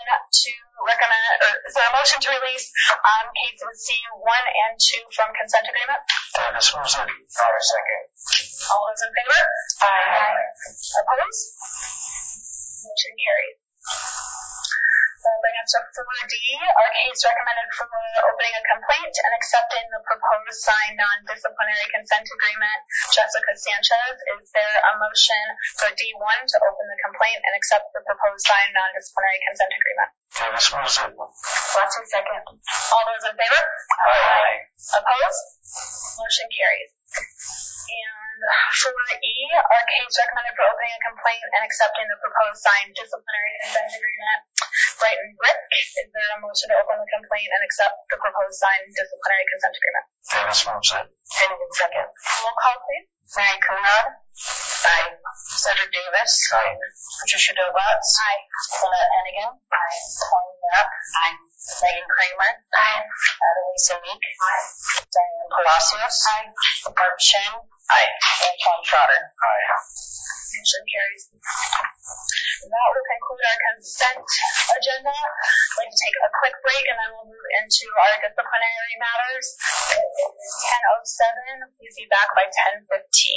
to release cases C1 and 2 from consent agreement?
Davis moves it. Fowler second.
All those in favor? Aye. Opposed? Motion carried. We'll bring us to 4D, our case recommended for opening a complaint and accepting the proposed signed non-disciplinary consent agreement, Jessica Sanchez. Is there a motion for D1 to open the complaint and accept the proposed signed non-disciplinary consent agreement?
Davis moves it.
Flatsy second. All those in favor?
Aye.
Opposed? Motion carries. And for E, our case recommended for opening a complaint and accepting the proposed signed disciplinary consent agreement, Brighton Brick. Is there a motion to open the complaint and accept the proposed signed disciplinary consent agreement?
Davis moves it.
Finnegan second. Roll call, please. Mary Cunard. Aye. Cedric Davis.
Aye.
Patricia Dobutz. Aye. Lynette Hennigan. Aye. Tony Knapp. Aye. Megan Kramer. Aye. Adelisa Meek. Aye. Diane Palacios. Aye. Mark Shen. Aye. Antoine Trotter.
Aye.
Motion carries. That will conclude our consent agenda. I'd like to take a quick break and then we'll move into our disciplinary matters. It is 10:07. Please be back by 10:15.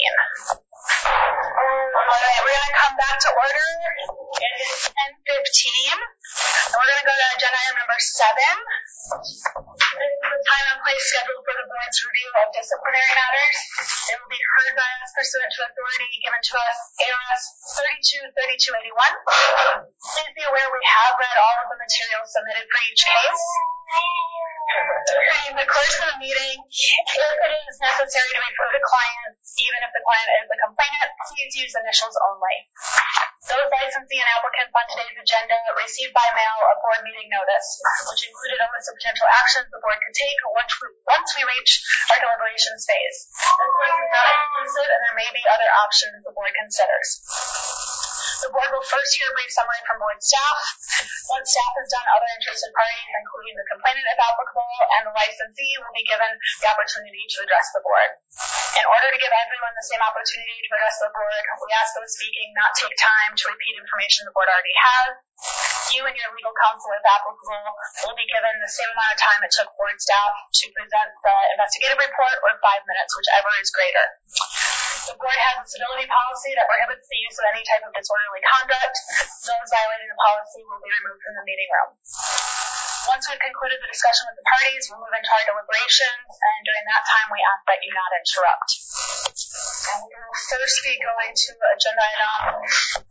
All right, we're going to come back to order. It is 10:15. And we're going to go to agenda item number 7. This is the time and place scheduled for the board's review of disciplinary matters. They will be heard by us pursuant to authority given to us ARS 323281. Please be aware we have read all of the materials submitted for each case. During the course of the meeting, if it is necessary to refer to clients, even if the client is a complainant, please use initials only. Those licensee and applicants on today's agenda received by mail a board meeting notice, which included a list of potential actions the board could take once we reach our deliberations phase. This list is not exclusive, and there may be other options the board considers. The board will first hear a brief summary from board staff. Once staff has done, other interested parties, including the complainant if applicable, and the licensee will be given the opportunity to address the board. In order to give everyone the same opportunity to address the board, we ask those speaking not take time to repeat information the board already has. You and your legal counsel, if applicable, will be given the same amount of time it took board staff to present the investigative report, or 5 minutes, whichever is greater. The board has a civility policy that prohibits the use of any type of disorderly conduct. Those violating the policy will be removed from the meeting room. Once we've concluded the discussion with the parties, we'll move into our deliberations, and during that time, we ask that you not interrupt. And we will first be going to agenda item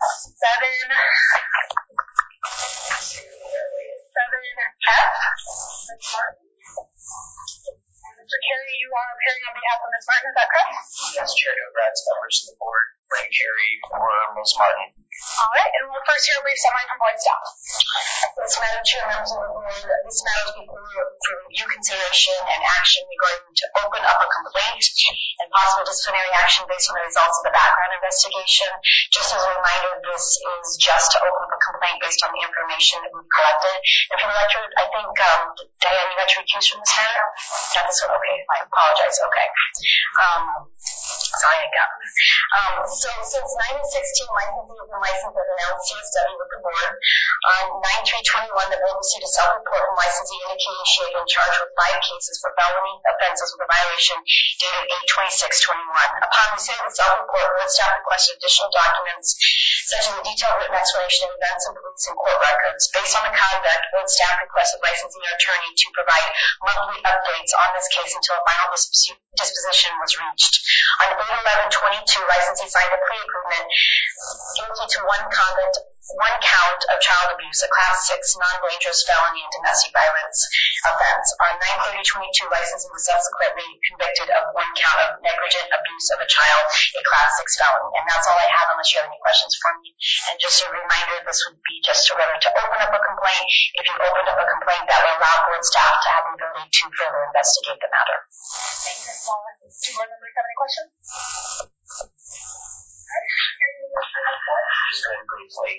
7F. Ms. Martin. And Mr. Carey, you are appearing on behalf of Ms. Martin, is that correct?
Yes, Chair Novratz, members of the board, Brent Carey for Ms. Martin.
All right, and we'll first hear a brief summary from board staff.
Yes, Madam Chair, members of the board, this matter is before for review, consideration, and action regarding to open up a complaint and possible disciplinary action based on the results of the background investigation. Just as a reminder, this is just to open up a complaint based on the information that we've collected. And for the record, I think, Diane, you got to recuse from this matter? Not this one? Okay, I apologize. Okay. Sorry, I got So since 9/16, licensee has been licensed as an LCSW with the board. On 9/3/21, the board received a self-report from licensee indicating she had been charged with 5 cases for felony offenses with a violation dated 8/26/21. Upon receipt of the self-report, board staff requested additional documents such as a detailed written explanation of events and police and court records. Based on the conduct, board staff requested licensee and attorney to provide monthly updates on this case until a final disposition was reached. On 8/11/22, licensee signed a plea agreement guilty to one count of child abuse, a Class 6 non-dangerous felony and domestic violence offense. On 9/30/22, licensee was subsequently convicted of one count of negligent abuse of a child, a Class 6 felony. And that's all I have, unless you have any questions for me. And just a reminder, this would be just to open up a complaint. If you opened up a complaint, that would allow board staff to have the ability to further investigate the matter.
Thank you, Ms. Wallace. Do board members have any questions?
Just very briefly,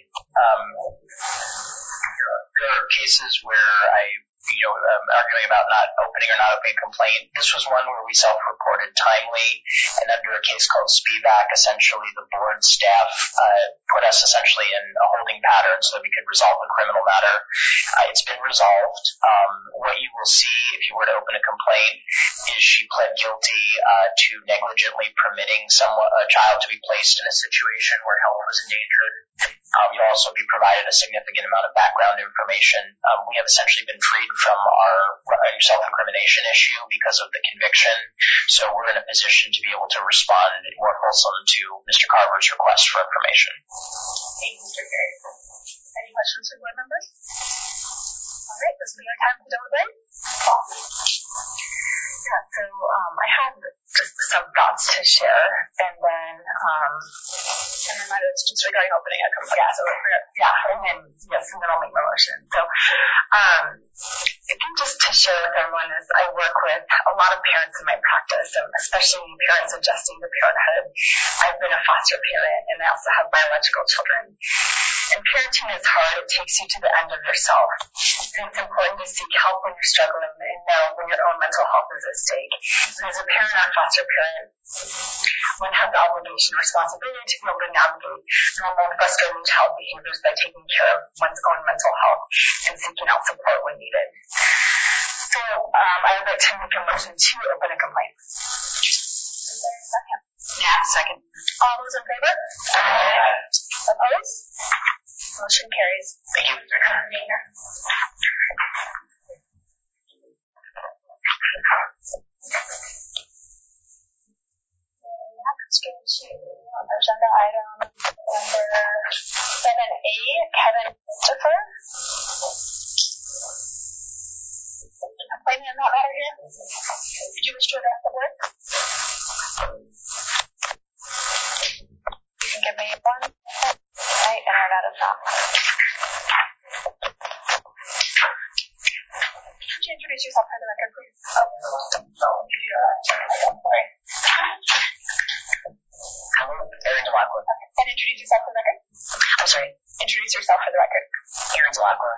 there are cases where I'm arguing about not opening or not opening a complaint. This was one where we self-reported timely, and under a case called Spivak, essentially the board staff put us essentially in a holding pattern so that we could resolve the criminal matter. It's been resolved. What you will see if you were to open a complaint is she pled guilty to negligently permitting a child to be placed in a situation where health was endangered. You'll also be provided a significant amount of background information. We have essentially been freed from our self-incrimination issue because of the conviction, so we're in a position to be able to respond more fulsome to Mr. Carver's request for information.
Thank you, Mr. Carey. Any questions from board members? All right, this will be our time to deliberate.
Yeah, so I had just some thoughts to share, and then
it's just regarding opening a complaint.
And then I'll make my motion. So I think just to share with everyone is I work with a lot of parents in my practice, and especially parents adjusting to parenthood. I've been a foster parent, and I also have biological children. And parenting is hard. It takes you to the end of yourself. And it's important to seek help when you're struggling and know when your own mental health is at stake. And as a parent or foster parent, one has the obligation and responsibility to be able to navigate normal and frustrating child behaviors by taking care of one's own mental health and seeking out support when needed. So I would like to make a motion to open a complaint.
Is there a second?
Yeah, second.
All those in favor? Opposed? Motion carries.
Thank you.
Thank you for being here. to agenda item number 7A, Kevin Christopher. Complaining on that matter here? Did you wish to address the board? You can give me one. My internet is not. Could you introduce yourself for the record, please? Sorry.
Hello, Aaron DeLacqua.
Okay. And introduce yourself for the record?
I'm sorry?
Introduce yourself for the record.
Aaron DeLacqua.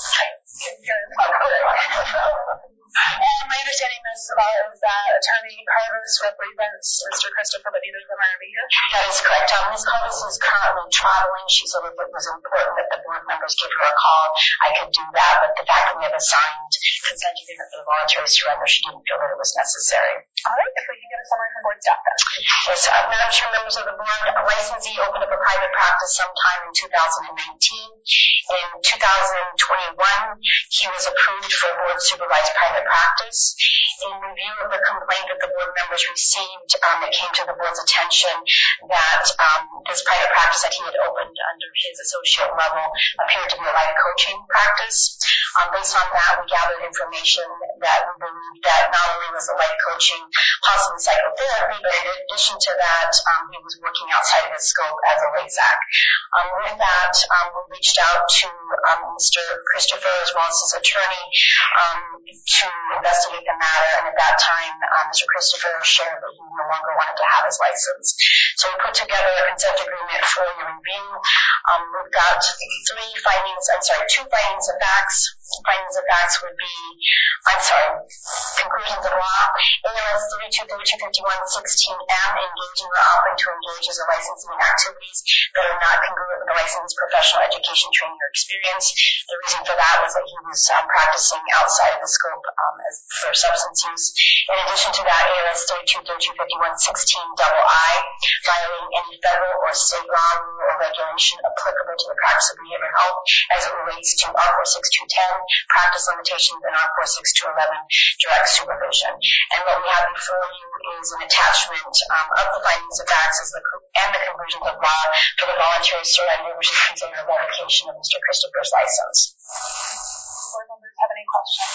And my understanding, Ms. Zavala, is that Attorney Carvis represents Mr. Christopher, but neither of them are going to be here?
That is correct. Ms. Carvis is currently traveling. She said if it was important that the board members give her a call, I could do that. But the fact that we have a signed consent agreement for the voluntary surrender, she didn't feel that it was necessary.
All right. If we can get a summary from board staff then.
Yes, Madam Chair, members of the board, a licensee opened up a private practice sometime in 2019. In 2021, he was approved for board supervised private practice. In review of the complaint that the board members received, it came to the board's attention that this private practice that he had opened under his associate level appeared to be a life coaching practice. Based on that, we gathered information that we believed that not only was the life coaching possibly psychotherapy, but in addition to that, he was working outside of his scope as a LASAC. With that, we reached out to Mr. Christopher as well as his attorney to investigate the matter, and at that time, Mr. Christopher shared that he no longer wanted to have his license. So we put together a consent agreement for your review. We've got two findings of facts. Findings of facts would be, conclusions of law. ALS 323251-16M, engaging or offering to engage as a licensee in activities that are not congruent with the licensed professional education, training, or experience. The reason for that was that he was practicing outside of the scope for substance use. In addition to that, ALS 323251-16II, violating any federal or state law, rule, or regulation applicable to the practice of behavioral health as it relates to R46210, practice limitations, and R46211, direct supervision. And what we have before you is an attachment of the findings of facts and the conclusions of law for the voluntary surrender, which is considered a revocation of Mr. Christopher's license.
Board members have any questions?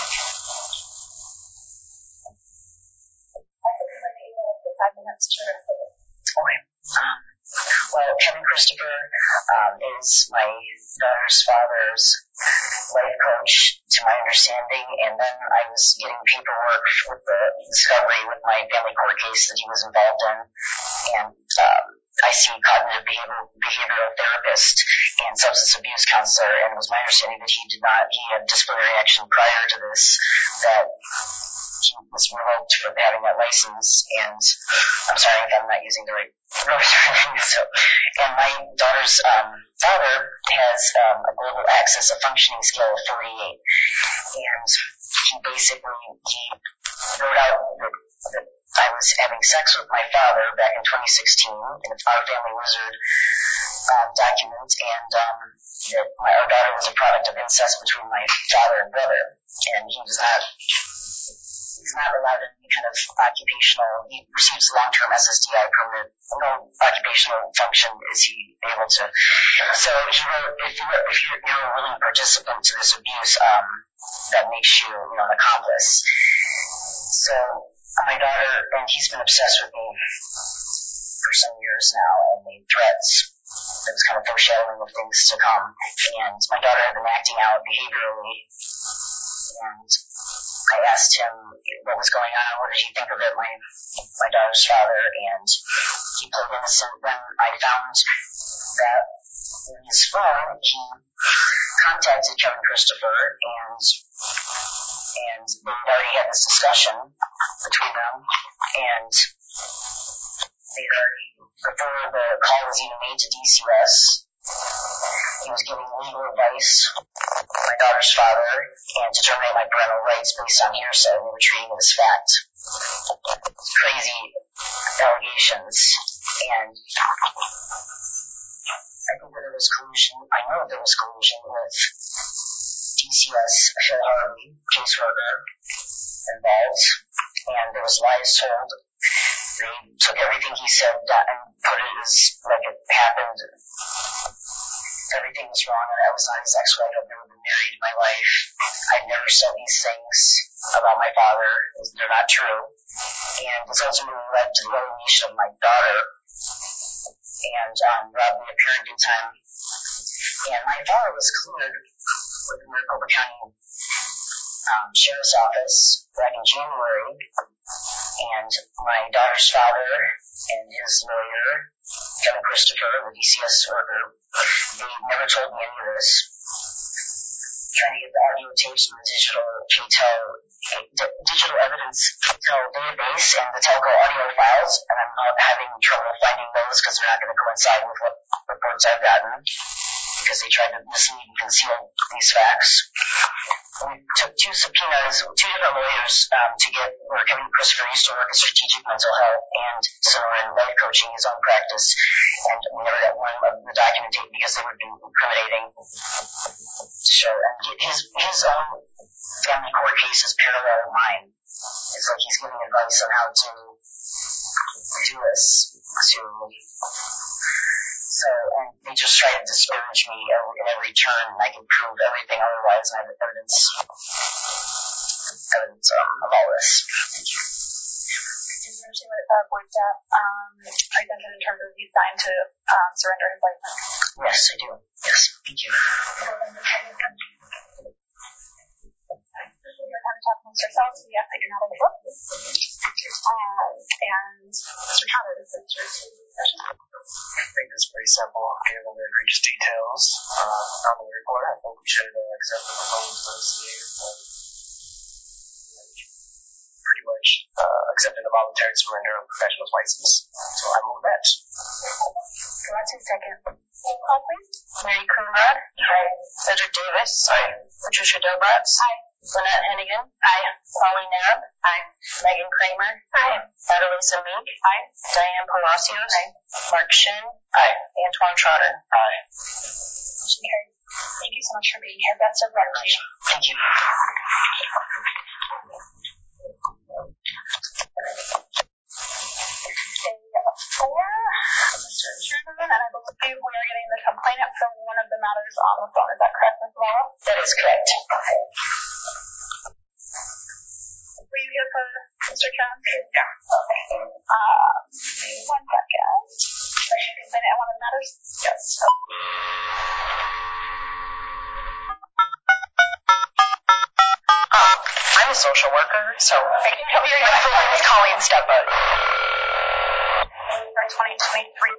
I think we're going to give 5 minutes to review.
Okay. Well, Kevin Christopher is my daughter's father's life coach, to my understanding, and then I was getting paperwork with the discovery with my family court case that he was involved in, and I see cognitive behavioral therapist and substance abuse counselor, and it was my understanding that he had disciplinary action prior to this, that he was revoked for having that license, and I'm sorry if I'm not using the right words. And my daughter's father has a global access, a functioning scale of 48, and he wrote out that I was having sex with my father back in 2016 in our family wizard document, and that our daughter was a product of incest between my father and brother, and he's not allowed any kind of he receives long-term SSDI permit, no occupational function is he able to. So he wrote, if you're a willing participant to this abuse, that makes you, an accomplice. So my daughter, and he's been obsessed with me for some years now, and made threats that was kind of foreshadowing of things to come. And my daughter had been acting out behaviorally, and I asked him what was going on, what did he think of it, my daughter's father, and he played innocent. When I found that in his phone, he contacted Kevin Christopher, and they already had this discussion between them, and they already, before the call was even made to DCS, he was giving legal advice to my daughter's father and to terminate my parental rights based on hearsay, and they were treating it as fact. Crazy allegations, and I think that there was collusion. I know there was collusion with DCS, Phil Harvey, caseworker, involved, and there was lies told. they took everything he said and put it as like it happened. Everything was wrong, and I was not his ex-wife. I've never been married in my life. I've never said these things about my father. They're not true. And this ultimately led to the alienation of my daughter and robbed me of parenting time. And my father was cleared with the Maricopa County Sheriff's Office back in January. And my daughter's father and his lawyer, Kevin Christopher, the DCS worker, they never told me any of this. Trying to get the audio tapes from the digital evidence KTEL database and the telco audio files, and I'm not having trouble finding those because they're not going to coincide with what reports I've gotten, because they tried to mislead and conceal these facts. We took two subpoenas, two different lawyers to get where Kevin Christopher used to work in strategic mental health and similar in life coaching, his own practice, and we never got one of the documentation because they would be incriminating to show. And his own family court case is parallel to mine. It's like he's giving advice on how to do this. And they just try to disparage me in every turn, and I can prove everything otherwise, and I have evidence of all this. Thank you.
Do you understand what board staff identified in terms of he's signed to surrender his license?
Yes, I do. Yes, thank you.
You're going to talk amongst yourselves, so we ask that you're not on the book. And Mr. Chavez, this is your session.
I think it's pretty simple. Given the egregious details on the report, I think we should accept the proposed CA report. Pretty much accepting the voluntary surrender of professional's license. So I move that.
Got 2 seconds. Roll call, please. Mary Coonrod. Aye. Cedric Davis.
Aye.
Patricia Dobrats. Aye. Lynette Hennigan. Aye. Pauline Nab. Aye. Megan Kramer. Aye. Adelisa Meek. Aye. Diane Palacios. Aye. Mark Shin. Aye. Antoine Trotter.
Aye.
Motion carried. Thank you so much for being here. Best of luck to you.
Thank you.
Day 4, Mr. Chairman, and I believe we are getting the complainant for one of the matters on the phone. Is that correct, Ms. Laura?
That is correct.
Were you here for Mr. Jones? Yeah. Okay. 1 second. Are you complainant on one of the matters? Yes.
I'm a social worker, so I can help you. My full name is Colleen Stepbud.
2023.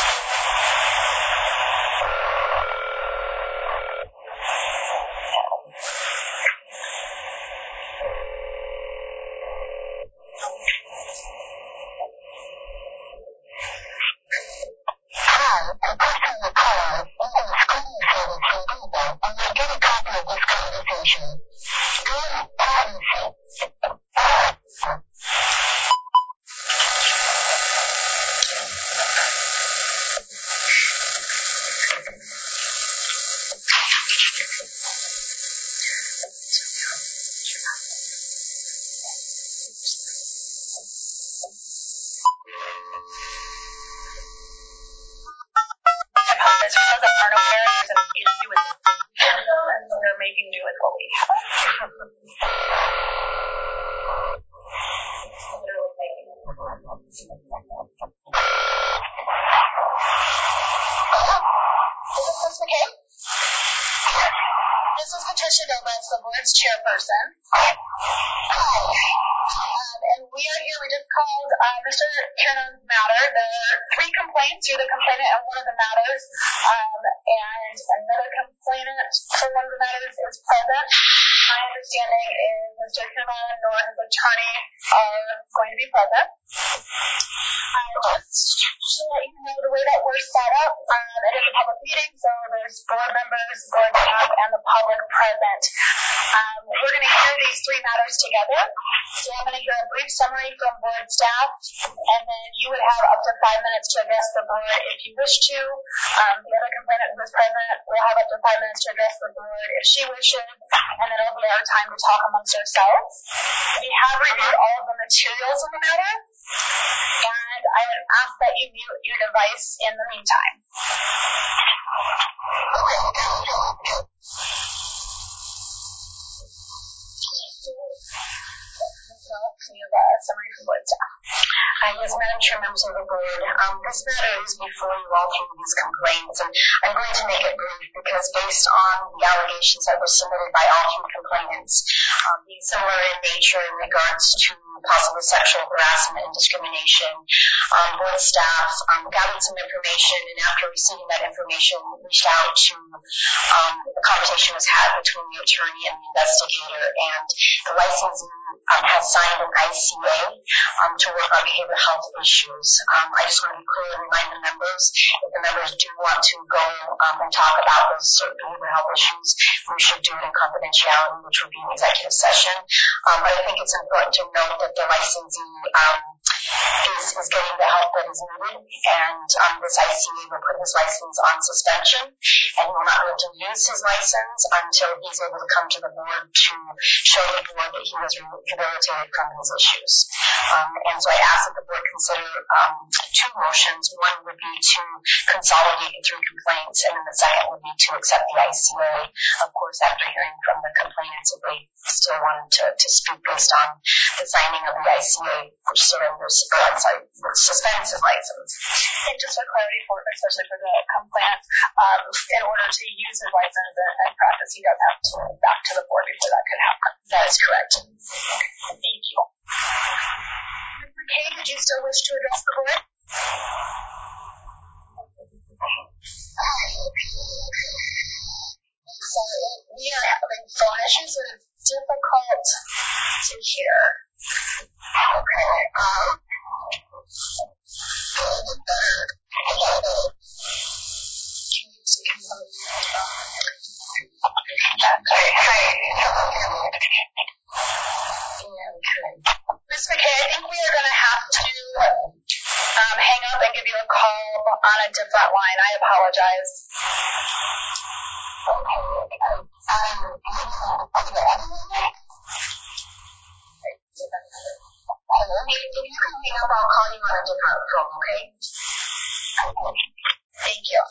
They're making do with what we have. Literally making do. Is this okay? This is Patricia Dobrats, the board's chairperson. And we are here, we just called Mr. Kierna's matter. There are 3 complaints. You're the complainant on one of the matters. And another complainant for one of the matters is present. My understanding is Mr. Kierna nor his attorney are going to be present. Just to let you know the way that we're set up, it is a public meeting, so there's board members, board staff, and the public present. We're going to hear these 3 matters together. So I'm going to hear a brief summary from board staff, and then you would have up to 5 minutes to address the board if you wish to. The other complainant who is present will have up to 5 minutes to address the board if she wishes, and then it'll be our time to talk amongst ourselves. We have reviewed all of the materials in the matter, And I would ask that you mute your device in the meantime. Can you have a summary from board staff? Yes, Madam Chair, members of the board, this matter is before you all through these complaints, and I'm going to make it brief because based on the allegations that were submitted by all three complainants, being similar in nature in regards to possible sexual harassment and discrimination, board staff gathered some information, and after receiving that information, reached out to a conversation was had between the attorney and the investigator, and the licensee has signed an ICA to work on behavioral health issues. I just want to be clear and remind the members, if the members do want to go and talk about those certain behavioral health issues, we should do it in confidentiality, which would be an executive session. But I think it's important to note that the licensee is getting the help that is needed, and this ICA will put his license on suspension, and he will not be able to use his license until he's able to come to the board to show the board that he was rehabilitated from his issues. And so I ask that the board consider two motions. One would be to consolidate the three complaints, and then the second would be to accept the ICA, of course, after hearing from the complainants if they still wanted to speak based on the signing of the ICA, which suspends his license.
And just for clarity, especially for the complainant, in order to use his license and practice, he does have to go back to the board before that could happen.
That is correct.
Thank you. Mr. Kay, did you still wish to address the board?
So we are having phone issues, so it's difficult to hear. Okay. Ms. McKay, I think we are going to have to hang up and give you a call on a different line. I apologize. If you can hang up, I'll call you on a different phone, okay? Thank you.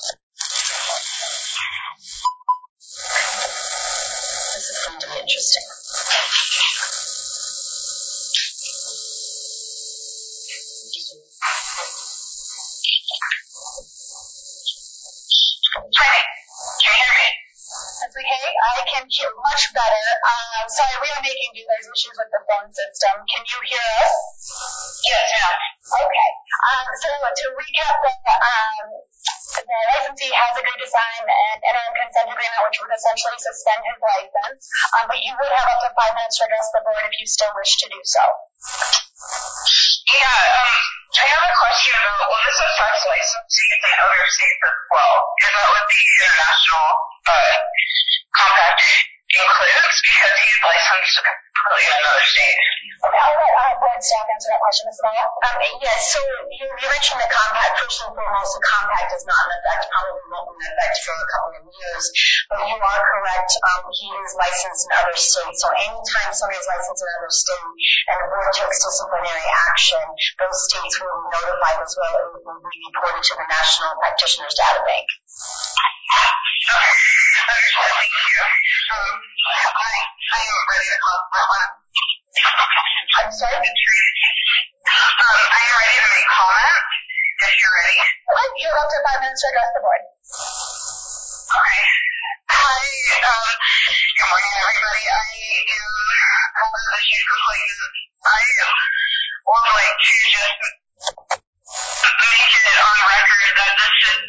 This is going to be interesting. Hi, can you hear me? That's okay. I can hear much better. Sorry, we are making do. There's issues with the phone system. Can you hear us?
Yes, ma'am.
Okay. So to recap, the licensee has agreed to sign an interim consent agreement, which would essentially suspend his license. But you would have up to 5 minutes to address the board if you still wish to do so.
Yeah, I have a question about, well, this affects licensees in other states as well. Is that what the international compact includes? Because he's licensed completely in another state.
Okay, I'll let board staff answer that question as well. Yes, so you mentioned the compact. First and foremost, the compact is not in effect, probably won't be in effect for a couple of years. But you are correct. He is licensed in other states. So anytime somebody is licensed in another state and the board takes disciplinary action, those states will be notified as well and will be reported to the National Practitioners Data Bank.
Okay. Thank you. I am ready to comment.
I'm sorry?
I am ready to make comment if you're ready.
Okay, you have up to 5 minutes to address the board.
Okay. Hi, good morning, everybody. I am one of the huge complainants. I would like to just make it on record that this should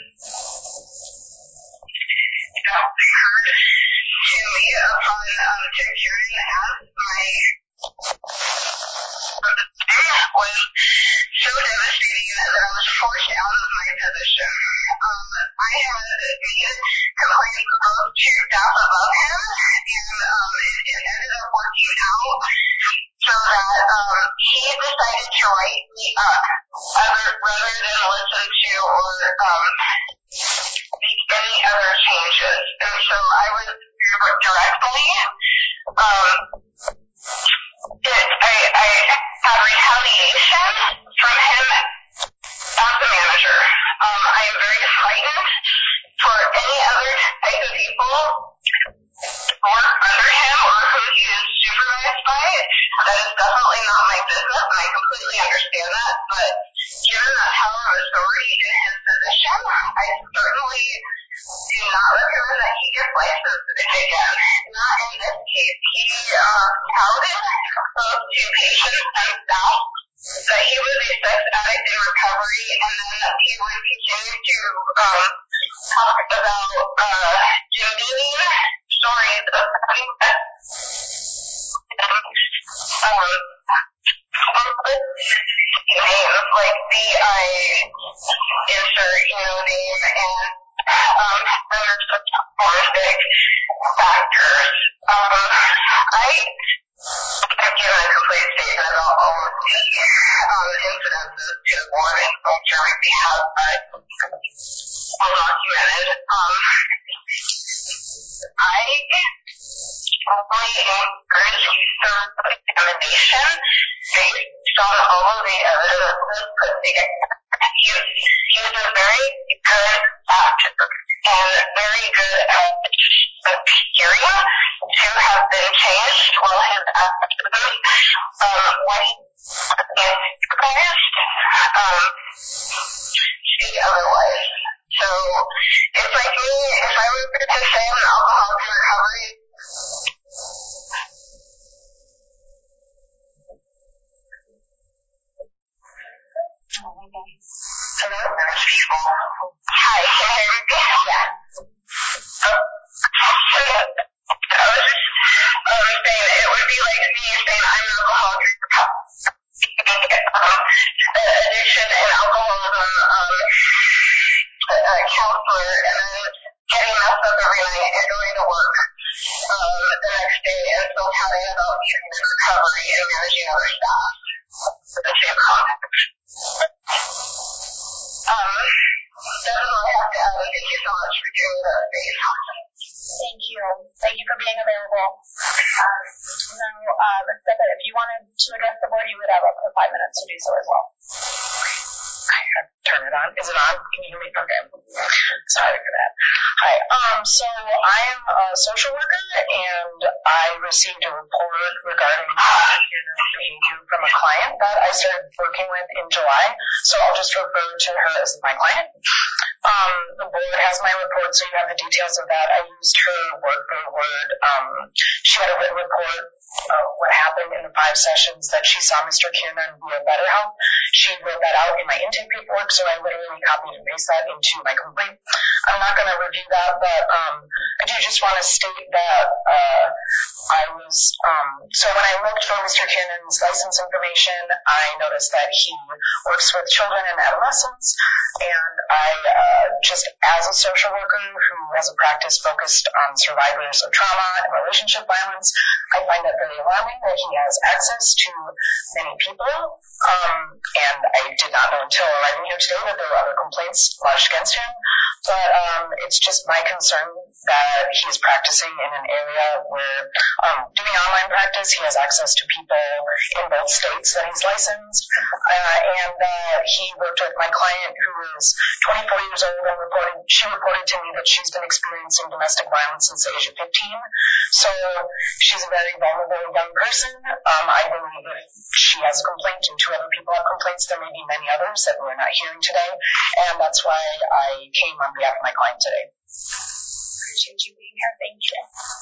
not occurred to me upon securing as my was so devastating that I was forced out of my position. I had made complaints both to staff above him, and it ended up working out so that he decided to write me up rather than listen to or make any other changes. And so I was directly I have rehab
retaliation from him as the manager. I am very frightened for any other type of people work under him or who he is supervised by. That is definitely not my business, and I completely understand that, but given the power of authority in his position, I certainly do not recommend that he gets licensed again. Not in this case. He touted both to patients and staff that he was a sex addict in recovery, and then he would continue to talk about demeaning stories of having names like B.I. insert, name and members of horrific factors. I've given a complete statement about all of the incidences to the board, and I'm sure we have that well documented. I strongly encourage thorough examination based on all of the evidence put together. He was a very good actor and very good at appearing to have been changed while his activism when he is see otherwise. So it's like me, if I were to say I'm an alcoholic in recovery, hello? There's people. Hi, can you hear me? Yeah. I was just saying it would be like me saying I'm an alcoholic in recovery. Addiction and alcoholism counselor, and then getting messed up every night and going to work the next day and still touting about being in recovery and managing other staff at the same context. That is all I have to add. Thank you so much for giving me that space.
Thank you. Thank you for being available. Now, Rebecca, if you wanted to address the board, you would have up to 5 minutes to do so as well.
Turn it on. Is it on? Can you hear me? Okay. Sorry for that. Hi. So I am a social worker, and I received a report regarding behavior from a client that I started working with in July. So I'll just refer to her as my client. The board has my report, so you have the details of that. I used her word for word. She had a written report of what happened in the 5 sessions that she saw Mr. Kiernan via BetterHelp. She wrote that out in my intake paperwork, so I literally copied and pasted that into my complaint. I'm not going to review that, but I do just want to state that so when I looked for Mr. Kiernan's license information, I noticed that he works with children and adolescents, and I just as a social worker who has a practice focused on survivors of trauma and relationship violence, I find it very alarming that he has access to many people, and I did not know until arriving here today that there were other complaints lodged against him, but it's just my concern that he is practicing in an area where doing online practice, he has access to people in both states that he's licensed, and he worked with my client who is 24 years old and she reported to me that she's been experiencing domestic violence since the age of 15. So she's a very vulnerable young person. I believe if she has a complaint and 2 other people have complaints, there may be many others that we're not hearing today, and that's why I came on behalf of my client today.
Appreciate you being here. Thank you.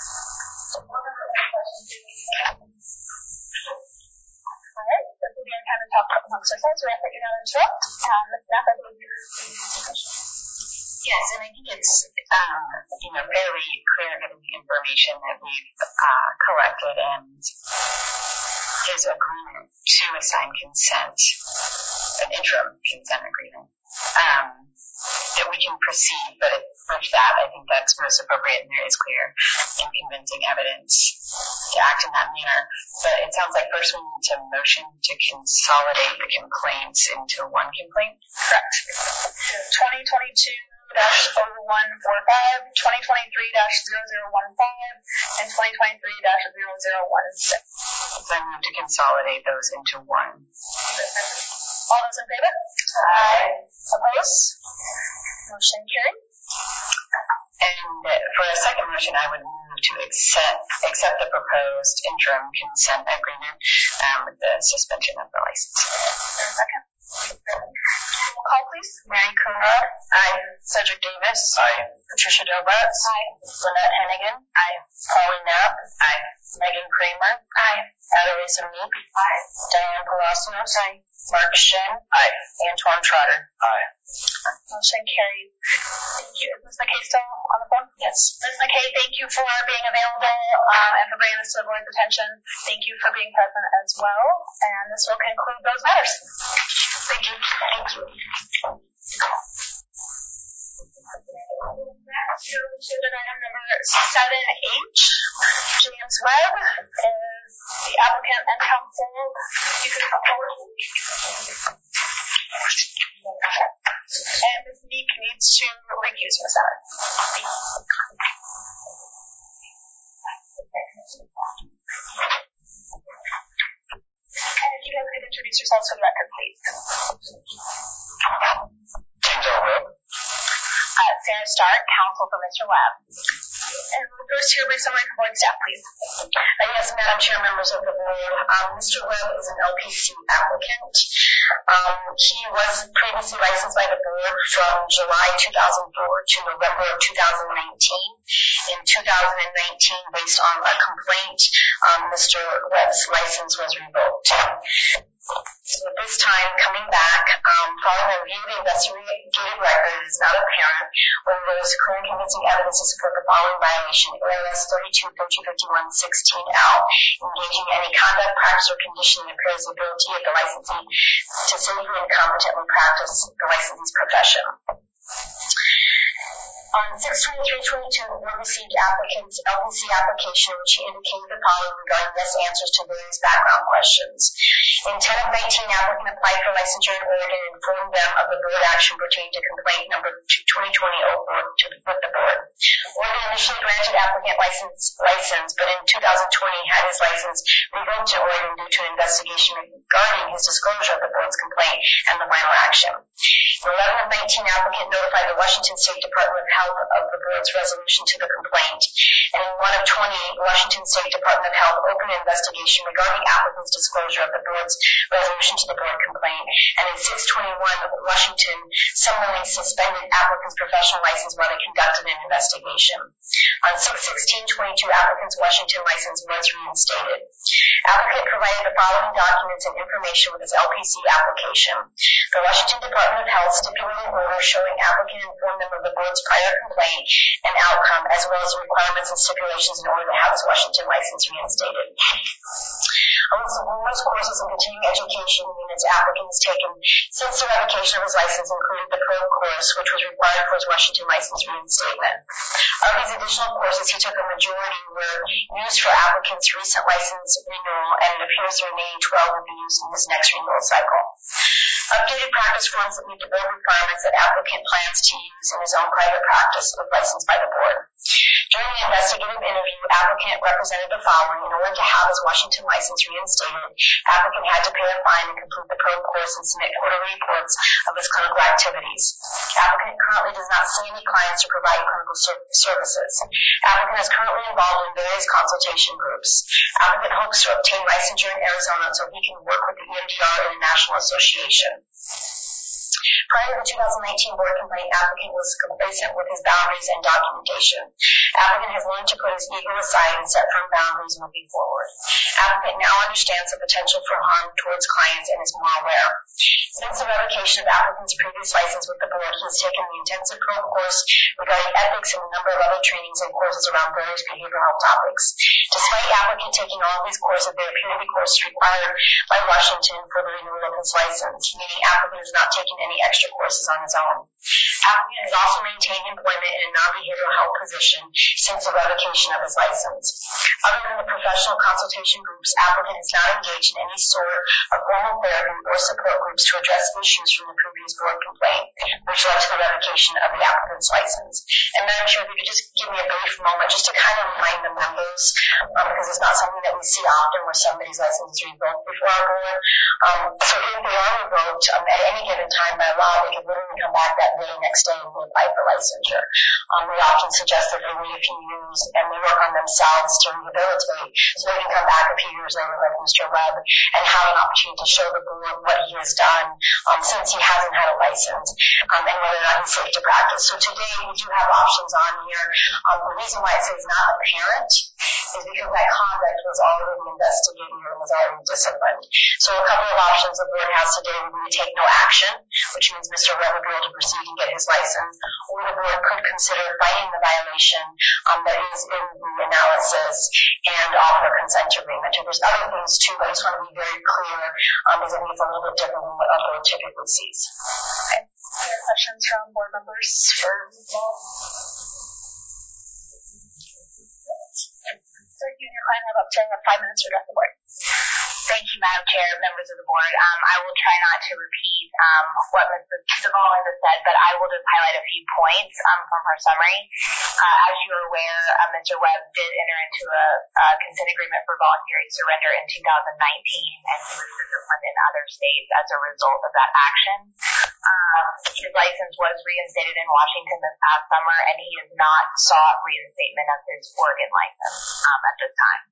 All right, this will be our time to talk amongst ourselves. We ask that you not interrupt. Ms. Knapp, I believe you're
Yes, and I think it's fairly clear given the information that we've collected and his agreement to assign consent, an interim consent agreement, that we can proceed, but with that, I think that's most appropriate and there is clear and convincing evidence to act in that manner. But it sounds like first we need to motion to consolidate the complaints into one complaint.
correct. 2022
and 2023-0016.
So I move to consolidate those into one.
All those in favor?
Aye.
Opposed? Motion carried.
And for a second motion, I would move to accept the proposed interim consent agreement with the suspension of the license.
For a second. Roll call, please.
Mary Kumar. Aye. Cedric Davis.
Aye.
Patricia Dobratz.
Aye.
Lynette Hennigan. Aye. Polly Knapp. Aye. Megan Kramer. Aye. Adalisa Meek.
Aye.
Diane Palacios. Aye. Mark Shin.
Aye.
Antoine Trotter.
Aye.
Motion carried. Thank you. Is Ms. McKay still on the phone?
Yes.
Ms. McKay, thank you for being available and for bringing this to the board's attention. Thank you for being present as well. And this will conclude those matters.
Thank you. Thank you.
Next, go to item number 7H. James Webb is the applicant and counsel. You can come forward, please. And Ms. Meek needs to recuse from the matter. And if you guys could introduce yourselves for the record, please.
James R. Webb.
Sarah Stark, counsel for Mr. Webb. And we'll first hear a brief summary from board staff, please.
Yes, Madam Chair, members of the board. Mr. Webb is an LPC applicant. He was previously licensed by the board from July 2004 to November of 2019. In 2019, based on a complaint, Mr. Webb's license was revoked. So at this time, coming back, following a review of the investigative record, it is not apparent whether there is clear and convincing evidence to support the following violation: ARS 32-1351-16L, engaging in any conduct, practice, or condition that impairs the ability of the licensee to safely and competently practice the licensee's profession. On 6/23/22, the board received applicant's LPC application, which he indicated the following regarding yes answers to various background questions. In 10/19, applicant applied for licensure in Oregon and informed them of the board action pertaining to complaint number 2020-04 with the board. Oregon initially granted applicant license, but in 2020 had his license revoked in Oregon due to an investigation regarding his disclosure of the board's complaint and the final action. In 11/19, applicant notified the Washington State Department of Health of the board's resolution to the complaint. And in 1/20, Washington State Department of Health opened an investigation regarding applicant's disclosure of the board's resolution to the board complaint. And in 6/21, Washington summarily suspended applicant's professional license while they conducted an investigation. On 6/16/22, applicant's Washington license was reinstated. Applicant provided the following documents and information with his LPC application. The Washington Department of Health stipulated an order showing applicant informed them of the board's prior complaint and outcome, as well as the requirements and stipulations in order to have his Washington license reinstated. A list of numerous courses in continuing education units applicant has taken since the revocation of his license included the probe course, which was required for his Washington license reinstatement. Of these additional courses, he took a majority were used for applicant's recent license renewal, and it appears the remaining 12 will be used in his next renewal cycle. Updated practice forms that meet the board requirements that applicant plans to use in his own private practice if licensed by the board. During the investigative interview, applicant represented the following: in order to have his Washington license reinstated, applicant had to pay a fine and complete the probe course and submit quarterly reports of his clinical activities. Applicant currently does not see any clients or provide clinical services. Applicant is currently involved in various consultation groups. Applicant hopes to obtain licensure in Arizona so he can work with the EMDR International Association. Prior to the 2019 board complaint, applicant was complacent with his boundaries and documentation. Applicant has learned to put his ego aside and set firm boundaries moving forward. Applicant now understands the potential for harm towards clients and is more aware. Since the revocation of applicant's previous license with the board, he has taken the intensive probe course regarding ethics and a number of other trainings and courses around various behavioral health topics. Despite applicant taking all of these courses, there appear to be courses required by Washington for the renewal of his license, meaning applicant is not taking any extra
extra courses on his own. Applicant has also maintained employment in a non-behavioral health position since the revocation of his license. Other than the professional consultation groups, applicant has not engaged in any sort of formal therapy or support groups to address issues from the previous board complaint, which led to the revocation of the applicant's license. And Madam Chair, if you could just give me a brief moment just to kind of remind the members, because it's not something that we see often where somebody's license is revoked before our board. So if they are revoked at any given time by law, they could literally come back that very next day and reapply for licensure. We often suggest that they wait a few years and they work on themselves to rehabilitate so they can come back a few years later like Mr. Webb and have an opportunity to show the board what he has done since he hasn't had a license and whether or not he's safe to practice. So today we do have options on here. The reason why it says not apparent is because that conduct was already investigated and was already disciplined. So a couple of options the board has today would be to take no action, which means Mr. Webb would be able to proceed and get his license, or the board could consider fighting the violation that is in the analysis and offer a consent agreement. And there's other things too, but I just want to be very clear because I think it's a little bit different than what a board typically sees. Okay. Other questions from board members for Paul? So you and your client have up to 5 minutes to address the board.
Thank you, Madam Chair, members of the board. I will try not to repeat what Mrs. Duvall has said, but I will just highlight a few points from her summary. As you are aware, Mr. Webb did enter into a consent agreement for voluntary surrender in 2019, and he was disciplined in other states as a result of that action. His license was reinstated in Washington this past summer, and he has not sought reinstatement of his Oregon license at this time.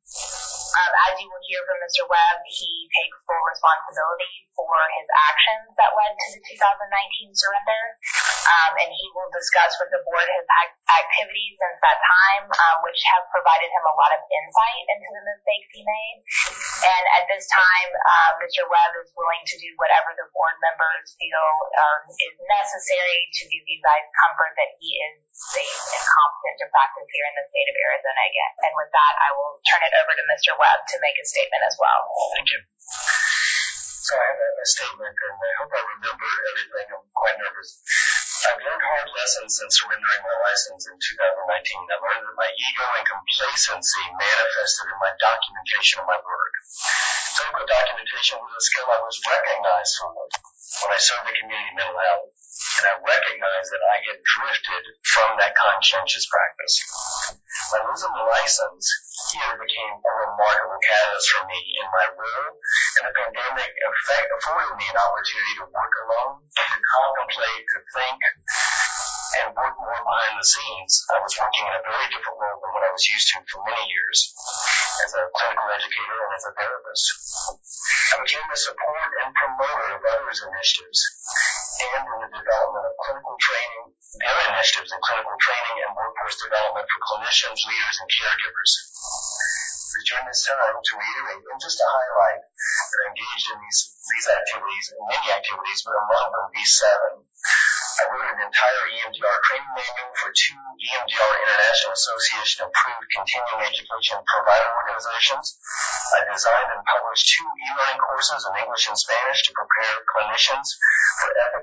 As you will hear from Mr. Webb, he takes full responsibility for his actions that led to the 2019 surrender, and he will discuss with the board his activities since that time, which have provided him a lot of insight into the mistakes he made. And at this time, Mr. Webb is willing to do whatever the board members feel is necessary to give you guys comfort that he is safe and competent to practice here in the state of Arizona again. And with that, I will turn it over to Mr. Webb to make a statement as well.
Thank you. So I have a statement, and I hope I remember everything. I'm quite nervous. I've learned hard lessons since surrendering my license in 2019. I learned that my ego and complacency manifested in my documentation of my work. Clinical documentation was a skill I was recognized for when I served the community mental health, and I recognized that I had drifted from that conscientious practice. My losing the license here became a remarkable catalyst for me in my role, and the pandemic afforded me an opportunity to work alone, to contemplate, to think, and work more behind the scenes. I was working in a very different role than what I was used to for many years as a clinical educator and as a therapist. I became the support and promoter of others' initiatives and in the development of clinical training, their initiatives in clinical training and workforce development for clinicians, leaders, and caregivers. During this time, to reiterate and just to highlight that I engaged in these activities, and many activities, but among them these 7. I wrote an entire EMDR training manual for 2 EMDR International Association approved continuing education provider organizations. I designed and published 2 e-learning courses in English and Spanish to prepare clinicians for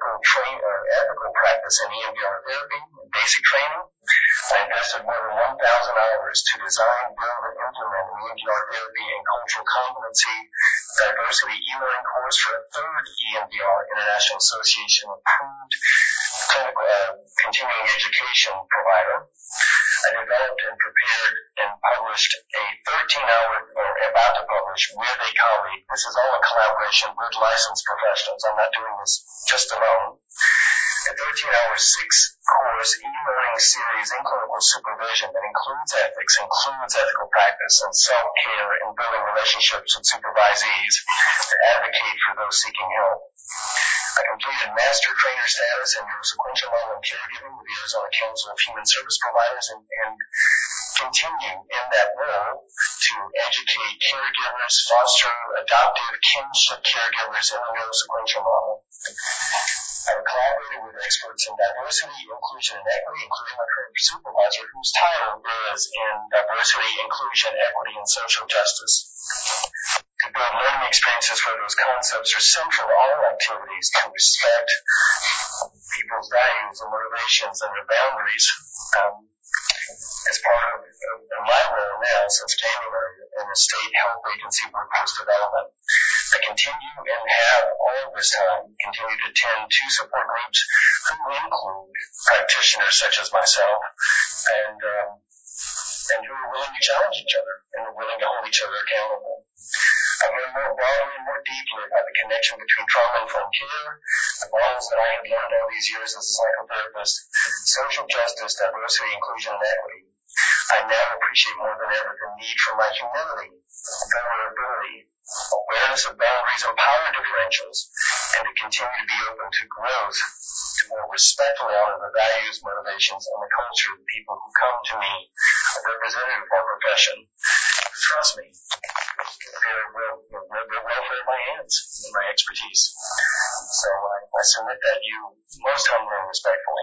ethical practice in EMDR therapy and basic training. I invested more than 1,000 hours to design, build, and implement an EMDR therapy and cultural competency diversity e-learning course for a 3rd EMDR International Association approved clinical continuing education provider. I developed and prepared and published a 13-hour, or about to publish, with a colleague. This is all in collaboration with licensed professionals. I'm not doing this just alone. A 13-hour 6-course e-learning series in clinical supervision that includes ethics, includes ethical practice and self-care and building relationships with supervisees to advocate for those seeking help. I completed master trainer status in neurosequential model and caregiving with the Arizona Council of Human Service Providers and continue in that role to educate caregivers, foster adoptive kinship caregivers in the neurosequential model. I've collaborated with experts in diversity, inclusion, and equity, including my current supervisor, whose title is in diversity, inclusion, equity, and social justice. To build learning experiences where those concepts are central to all activities, to respect people's values and motivations and their boundaries. As part of my role now since January in the State Health Agency Workforce Development, I continue and have all this time continued to attend two support groups who include practitioners such as myself and who are willing to challenge each other and are willing to hold each other accountable. I've learned more broadly and more deeply about the connection between trauma-informed care, the models that I have learned all these years as a psychotherapist, social justice, diversity, inclusion, and equity. I now appreciate more than ever the need for my humility, vulnerability, awareness of boundaries and power differentials, and to continue to be open to growth, to more respectfully honor the values, motivations, and the culture of the people who come to me, a representative of our profession. Trust me, they're welfare in my hands, in my expertise. So I submit that you most humbly and respectfully.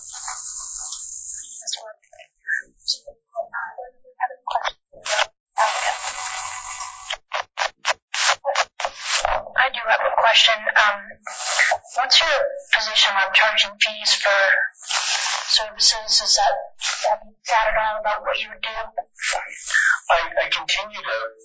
I do have a question. What's your position on charging fees for services? Have you thought at all about what you would do?
I continue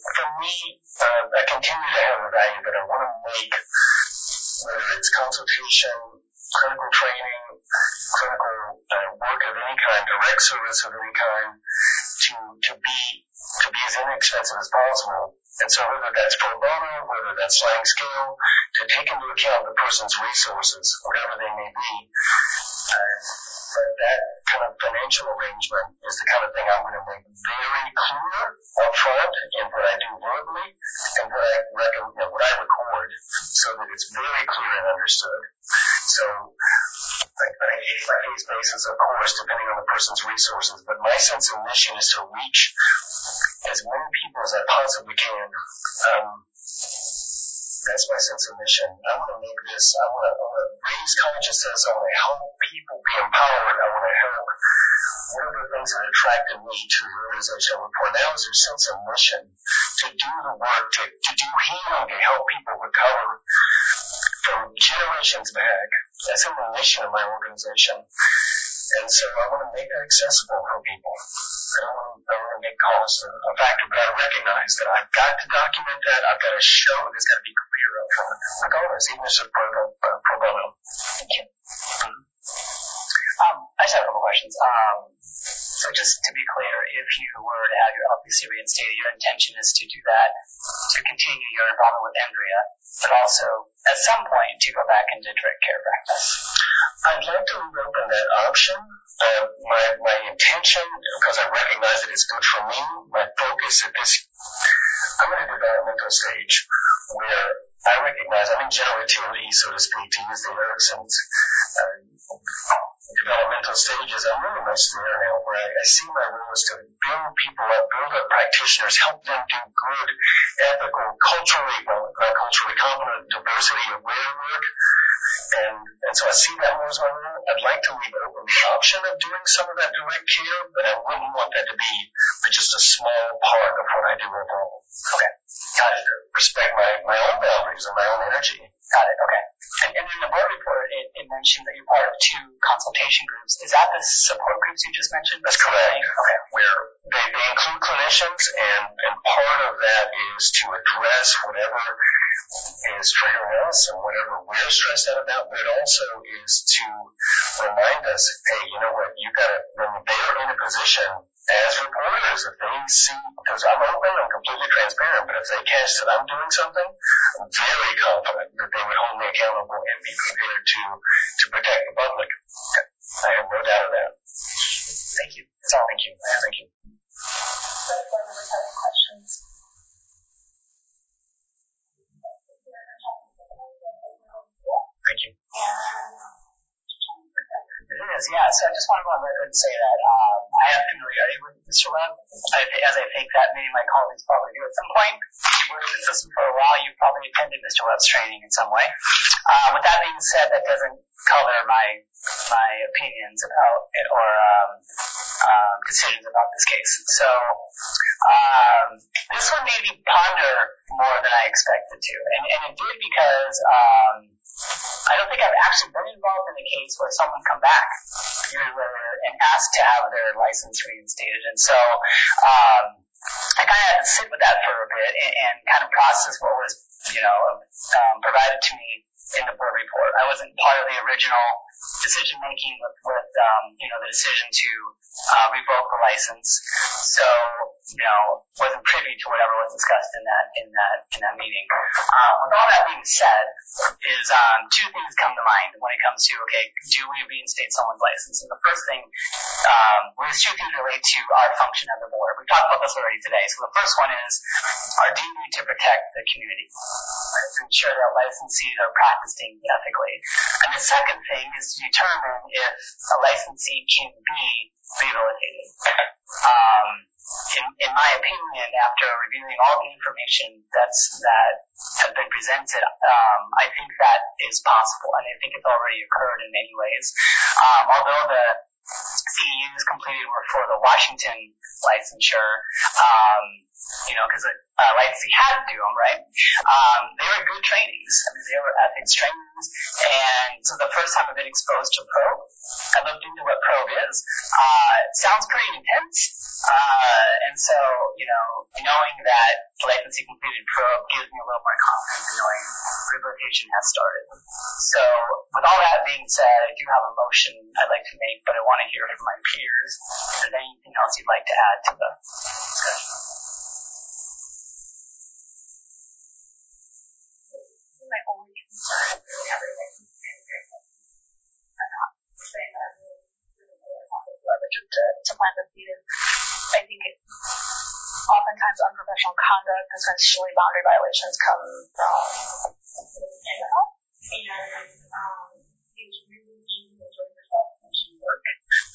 to have a value that I want to make, whether it's consultation, clinical training, clinical work of any kind, direct service of any kind, to be as inexpensive as possible. And so whether that's pro bono, whether that's sliding scale, to take into account the person's resources, whatever they may be. But that kind of financial arrangement is the kind of thing I'm going to make very clear up front in what I do verbally and what I record, so that it's very clear and understood. So on a case-by-case basis, of course, depending on the person's resources, but my sense of mission is to reach as many people as I possibly can. That's my sense of mission. I want to make this, I want to raise consciousness, I want to help people be empowered, I want to help. One of the things that attracted me to the organization I work for now is their sense of mission, to do the work, to do healing, to help people recover from generations back. That's in the mission of my organization. And so I want to make that accessible for people. I don't want to make costs a factor, but I recognize that I've got to document that. I've got to show it. It's got to be clear up front, regardless, even if it's pro bono.
Thank you. I just have a couple questions. So just to be clear, if you were to have your LPC reinstated, your intention is to do that, to continue your involvement with Embrya, but also at some point to go back into direct care practice.
I'd like to leave open that option. My intention, because I recognize that it's good for me, my focus at this, I'm in a developmental stage where I recognize I'm in generativity, so to speak, to use the Erickson's developmental stages. I'm really much there now, where I see my role is to build people up, build up practitioners, help them do good, ethical, not culturally competent, diversity-aware work. And so I see that more as my role. I'd like to leave open the option of doing some of that direct care, but I wouldn't want that to be just a small part of what I do overall.
Okay. Got it.
Respect my own boundaries and my own energy.
Got it. Okay. And in the board report, it mentioned that you're part of two consultation groups. Is that the support groups you just mentioned?
That's correct.
Okay.
Where they include clinicians, and part of that is to address whatever is triggering us and whatever we're stressed out about, but it also is to remind us, hey, you know what, when they're in a position as reporters, if they see, because I'm open and completely transparent, but if they catch that I'm doing something, I'm very confident that they would hold me accountable and be prepared to protect the public. I have no doubt of that.
Thank you. That's all.
Thank you. Thank you.
Questions?
Thank you.
It is, yeah. So I just want to go on record and say that I have familiarity with Mr. Webb, as I think that many of my colleagues probably do at some point. You've worked in the system for a while. You've probably attended Mr. Webb's training in some way. With that being said, that doesn't color my opinions about it or decisions about this case. So this one made me ponder more than I expected to, and it did because I don't think I've actually been involved in a case where someone come back a year later and asked to have their license reinstated. And so I kind of had to sit with that for a bit and kind of process what was, provided to me in the board report. I wasn't part of the original decision making with the decision to revoke the license. So, wasn't privy to whatever was discussed in that meeting. With all that being said, is two things come to mind when it comes to, okay, do we reinstate someone's license? And the first thing, these two things relate to our function as a board. We've talked about this already today. So the first one is our duty to protect the community, right, to ensure that licensees are practicing ethically. And the second thing is to determine if a licensee can be rehabilitated. In my opinion, after reviewing all the information that has been presented, I think that is possible, and I think it's already occurred in many ways. Although the CEUs completed were for the Washington licensure, because a licensee had to do them, right? They were good trainings. I mean, they were ethics trainings, and so the first time I've been exposed to probe, I looked into what probe is. It sounds pretty intense. And so, knowing that the licensee completed probe gives me a little more confidence in knowing rehabilitation has started. So, with all that being said, I do have a motion I'd like to make, but I want to hear from my peers if there's anything else you'd like to add to the discussion.
My only concern with everything, I'm not saying that I'm really but just to plant the seed is, I think oftentimes unprofessional conduct, essentially boundary violations, come from in-house, and it's really easy to throw yourself into work.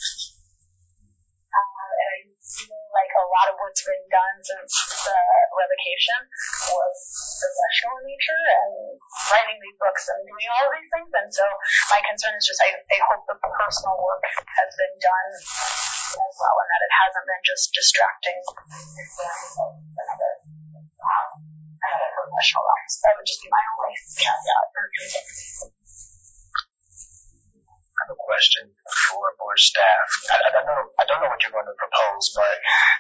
And I feel like a lot of what's been done since the revocation was professional in nature and writing these books and doing all of these things. And so my concern is just I hope the personal work has been done as well, and that it hasn't been just distracting another professional life. That would just be my only caveat.
I have a question for board staff. I don't know what you're going to propose, but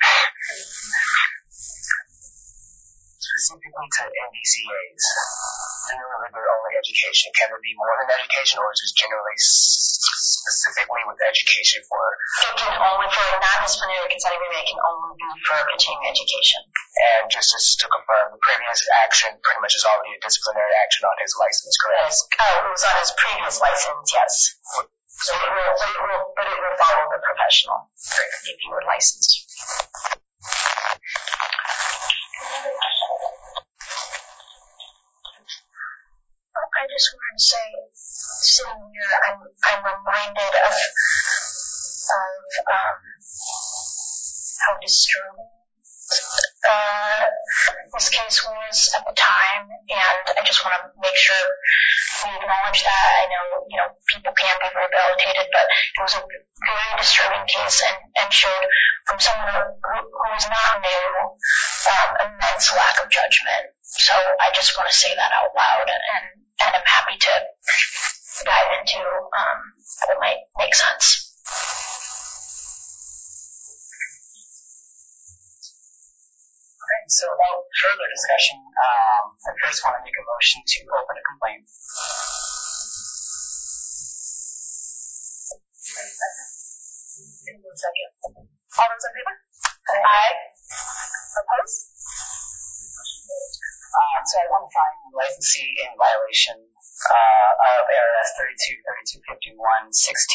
specifically to NDCAs, generally they're only education. Can it be more than education, or is it generally specifically with education for?
It can only, for a non-disciplinary consent agreement, it can only be for continuing education.
And just to confirm, the previous action pretty much is already a disciplinary action on his license, correct?
It was on his previous license, yes. So it will follow the professional if you were licensed.
I just wanted to say, sitting here, I'm reminded of how disturbing this case was at the time, and I just want to make sure we acknowledge that. I know, people can be rehabilitated, but it was a very disturbing case and showed from someone who was not new, immense lack of judgment. So I just want to say that out loud, and I'm happy to dive into what might make sense.
Okay, so without further discussion, I first want to make a motion to open a complaint.
Second. All those in favor? Aye. Opposed?
So I want to find the licensee in violation of ARS 32-3251-16.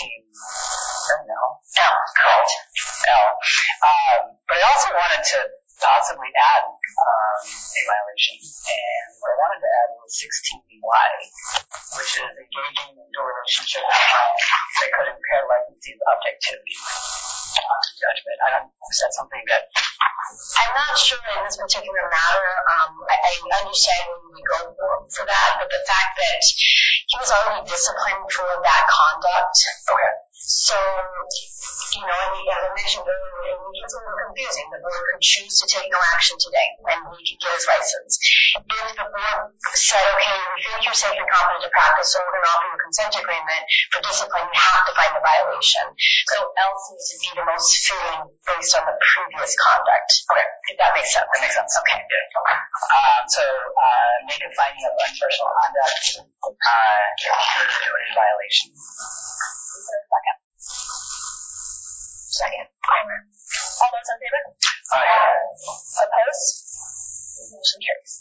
Correct. L. But I also wanted to possibly add a violation, and what I wanted to add was 16Y, which is engaging into a relationship that could impair licensee's objectivity. Judgment. I don't know if that's something that
I'm not sure in this particular matter. I understand when we go for that, but the fact that he was already disciplined for that conduct.
Okay.
So, as I mentioned earlier, we can
it's a little confusing. The board could choose to take no action today, and he could get his license. If the board said, okay, we think you're safe and competent to practice, so we're going to offer you a consent agreement for discipline, you have to find the violation. So L seems to be the most fitting based on the previous conduct. Okay, if that makes sense. That makes sense. Okay.
Yeah. Okay. So make a finding of unprofessional conduct, noted violation.
Is there a second? Second. All those in favor? Opposed? Motion carries.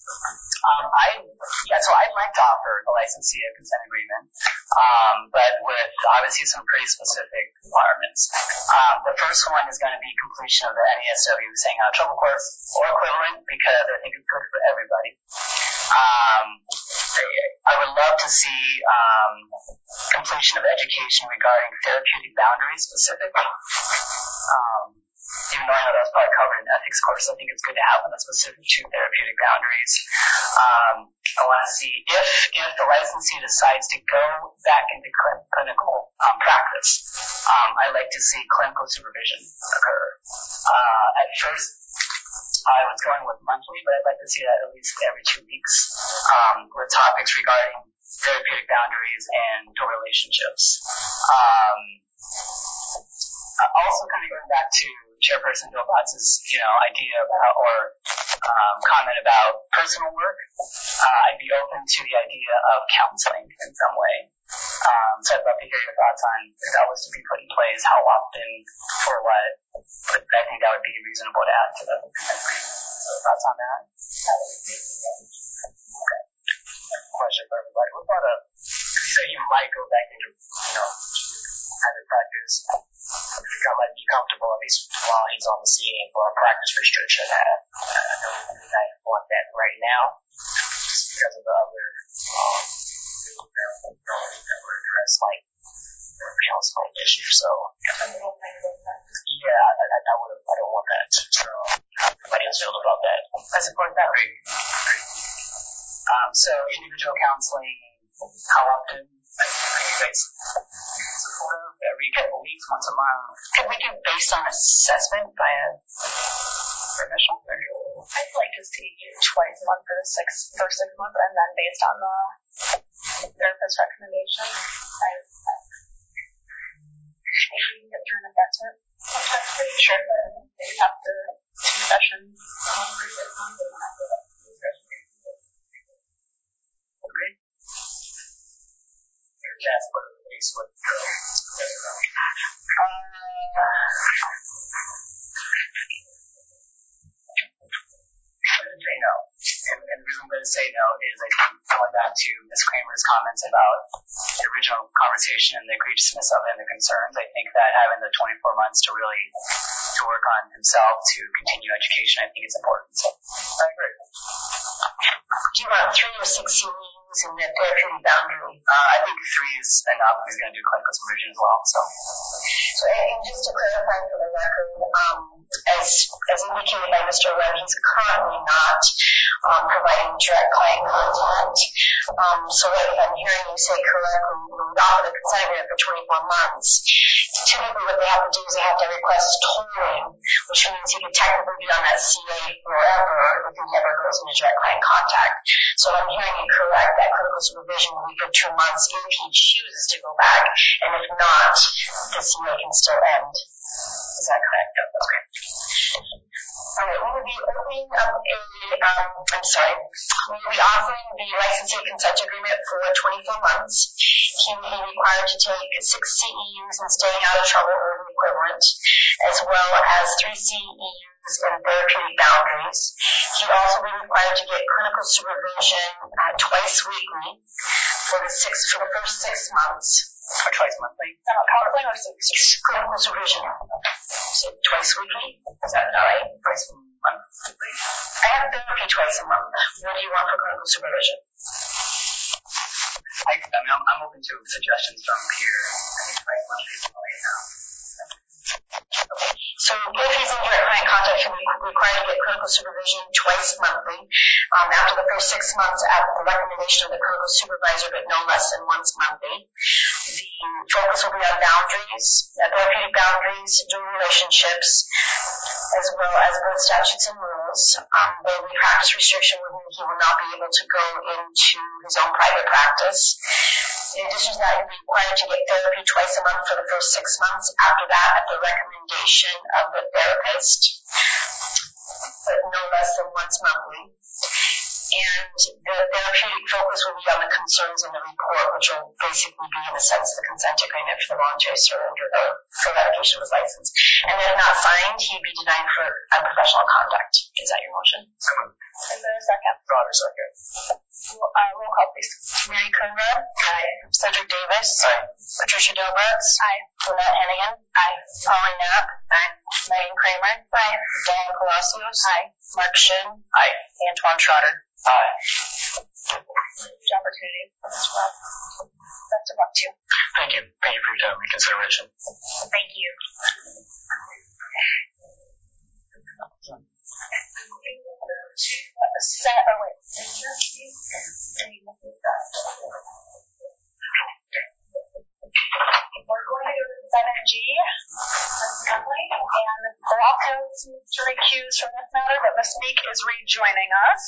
So I'd like to offer the licensee a consent agreement, but with obviously some pretty specific requirements. The first one is going to be completion of the NASW Staying Out of Trouble course or equivalent, because I think it's good for everybody. I would love to see completion of education regarding therapeutic boundaries specifically. Even though I know that was probably covered in ethics course, I think it's good to have one that's specific to therapeutic boundaries. I want to see if the licensee decides to go back into clinical practice, I'd like to see clinical supervision occur. At first, I was going with monthly, but I'd like to see that at least every 2 weeks, with topics regarding therapeutic boundaries and relationships. Also kind of going back to Chairperson Bill Potts' idea about or comment about personal work, I'd be open to the idea of counseling in some way. So I'd love to hear your thoughts on if that was to be put in place, how often, for what. But I think that would be reasonable to add to the agreement. So thoughts on that? Okay. Question for everybody. What about say you might go back into private practice? I might be comfortable at least while he's on the CA for a practice restriction. I don't think I want that right now, just because of the other that were addressed, like counseling issues. So yeah, I don't want that. So how do you feel about that?
I support that.
Great. So individual counseling, how often are you guys supportive? Every couple of weeks, once a month?
Could we do based on assessment by a professional?
I'd like to see you twice a month for the first 6 months, and then based on the therapist's recommendation, maybe we can get through an assessment. I'm pretty sure that you have the 2 sessions for 6 months, and then after that, 2 sessions.
Okay. Yes, what are the ways with say no. And the reason I'm going to say no is I think going back to Ms. Kramer's comments about the original conversation and the egregiousness of it and the concerns, I think that having the 24 months to really to work on himself to continue education, I think it's important. So I agree.
Do you want 3 or 6 CEUs in the therapeutic boundary?
I think 3 is enough. He's going to do clinical supervision as well. So
and just to clarify for the record, as indicated by Mr. Webb, he's currently not providing direct client contact. So if I'm hearing you say correctly, we offer the consent agreement for 24 months. Typically what they have to do is they have to request tolling, which means he could technically be on that CA forever if he never goes into direct client contact. So if I'm hearing you correct, that clinical supervision will be for 2 months if he chooses to go back, and if not, the CA can still end. Is that correct? Yep, that's correct. All right, we will be opening up we will be offering the licensee consent agreement for 24 months. He will be required to take 6 CEUs in Staying Out of Trouble or the equivalent, as well as 3 CEUs in therapeutic boundaries. He'd also be required to get clinical supervision twice weekly for the first 6 months.
Or twice monthly?
Counseling or
clinical supervision. So twice weekly? Is that all right?
Twice monthly?
I have therapy twice a month. What do you want for clinical supervision?
I'm open to suggestions from here. I think twice monthly is all right now.
So if he's in direct client contact, he'll be required to get clinical supervision twice monthly. After the first 6 months, at the recommendation of the clinical supervisor, but no less than once monthly. The focus will be on boundaries, therapeutic boundaries, dual relationships, as well as board statutes and rules. There will be practice restriction where he will not be able to go into his own private practice. In addition to that, he'll be required to get therapy twice a month for the first 6 months. After that, at the recommendation of the therapist, but no less than once monthly. And the therapeutic focus will be on the concerns in the report, which will basically be, in a sense, the consent agreement for the voluntary surrender or for revocation of his license. And if not signed, he'd be denied for unprofessional conduct. Is that your motion?
Is there a second?
Broader second.
Roll call, please.
Mary Coonrod? Aye. Cedric Davis?
Aye.
Patricia Dobrats?
Aye.
Lynette Hennigan? Aye. Pauline Knapp? Aye. Megan Kramer? Aye. Diane Palacios?
Aye.
Mark Shin?
Aye.
Antoine Trotter?
Aye.
Huge opportunity. Best of luck to you.
Thank you. Thank you for your time and consideration.
Thank you. We're going to go to 7G, Ms. Nutley, and Velasco seems to recuse from this matter, but Ms. Meek is rejoining us.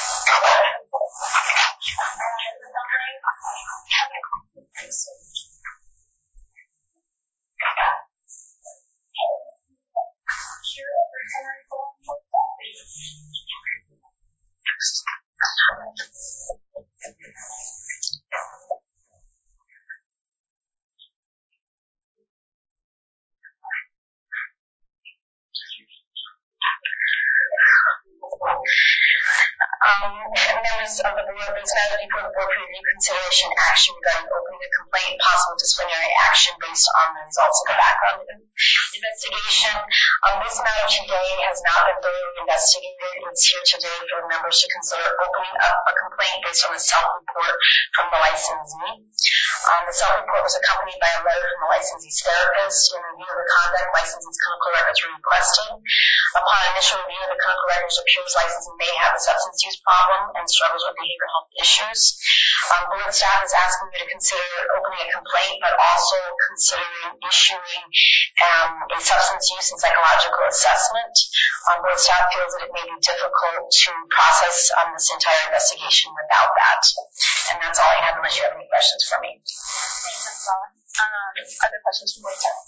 Members of the board, these matters before the board for review, consideration, action regarding opening a complaint, possible disciplinary action based on the results of the background investigation. This matter today has not been thoroughly investigated. It's here today for the members to consider opening up a complaint based on the self-report from the licensee. The self-report was accompanied by a letter from the licensee's therapist. In review of the conduct, licensee's clinical records were requested. Upon initial review of the clinical records, it appears licensee may have a substance use problem and struggles with behavioral health issues. Board staff is asking you to consider opening a complaint, but also considering issuing a substance use and psychological assessment. Board staff feels that it may be difficult to process this entire investigation without that. And that's all I have, unless you have any questions for me.
Thanks, Ms. Ballin. Other questions from board staff?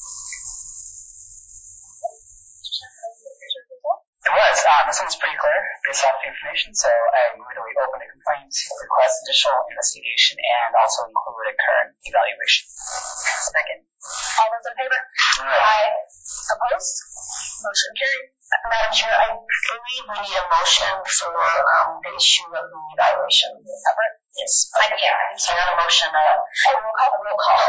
It was. This one's pretty clear based off the information, so I move that we open a complaint, request additional investigation, and also include a current evaluation.
Second. All those in favor?
Aye.
Opposed? Motion carried.
Madam Chair, I believe we need a motion for the issue of the evaluation.
Separate?
Yes. So not a motion,
Roll call.
roll call.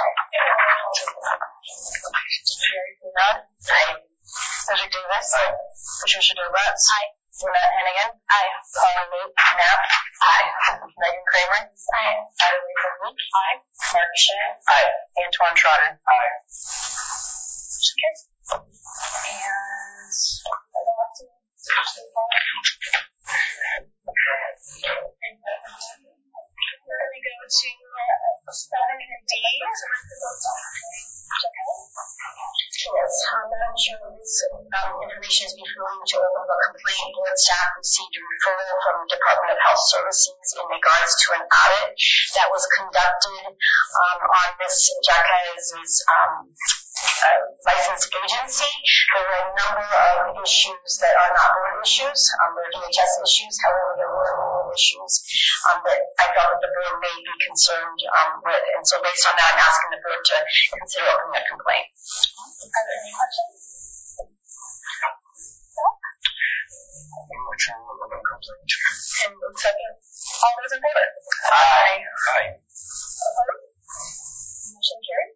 Mary Coonrod?
Aye. Cedric Davis?
Aye.
Patricia Dobrats?
Aye.
Lynette Hennigan?
Aye.
Pauline Knapp? Aye. Megan Kramer?
Aye.
Aye.
Aye.
Mark Shin?
Aye.
Antoine Trotter?
Aye.
Motion carries. And we're going to go to 7D.
Yes. Madam Chair, this information is before you to open a complaint. Board staff received a referral from the Department of Health Services in regards to an audit that was conducted on Ms. Jaquez's licensed agency. There were a number of issues that are not board issues. They're DHS issues. However, there were board issues that I felt that the board may be concerned with. And so based on that, I'm asking the board to consider opening a complaint.
Are there any questions?
Motion to open a complaint.
And second. All those in favor?
Aye. Aye.
Opposed? Motion carried.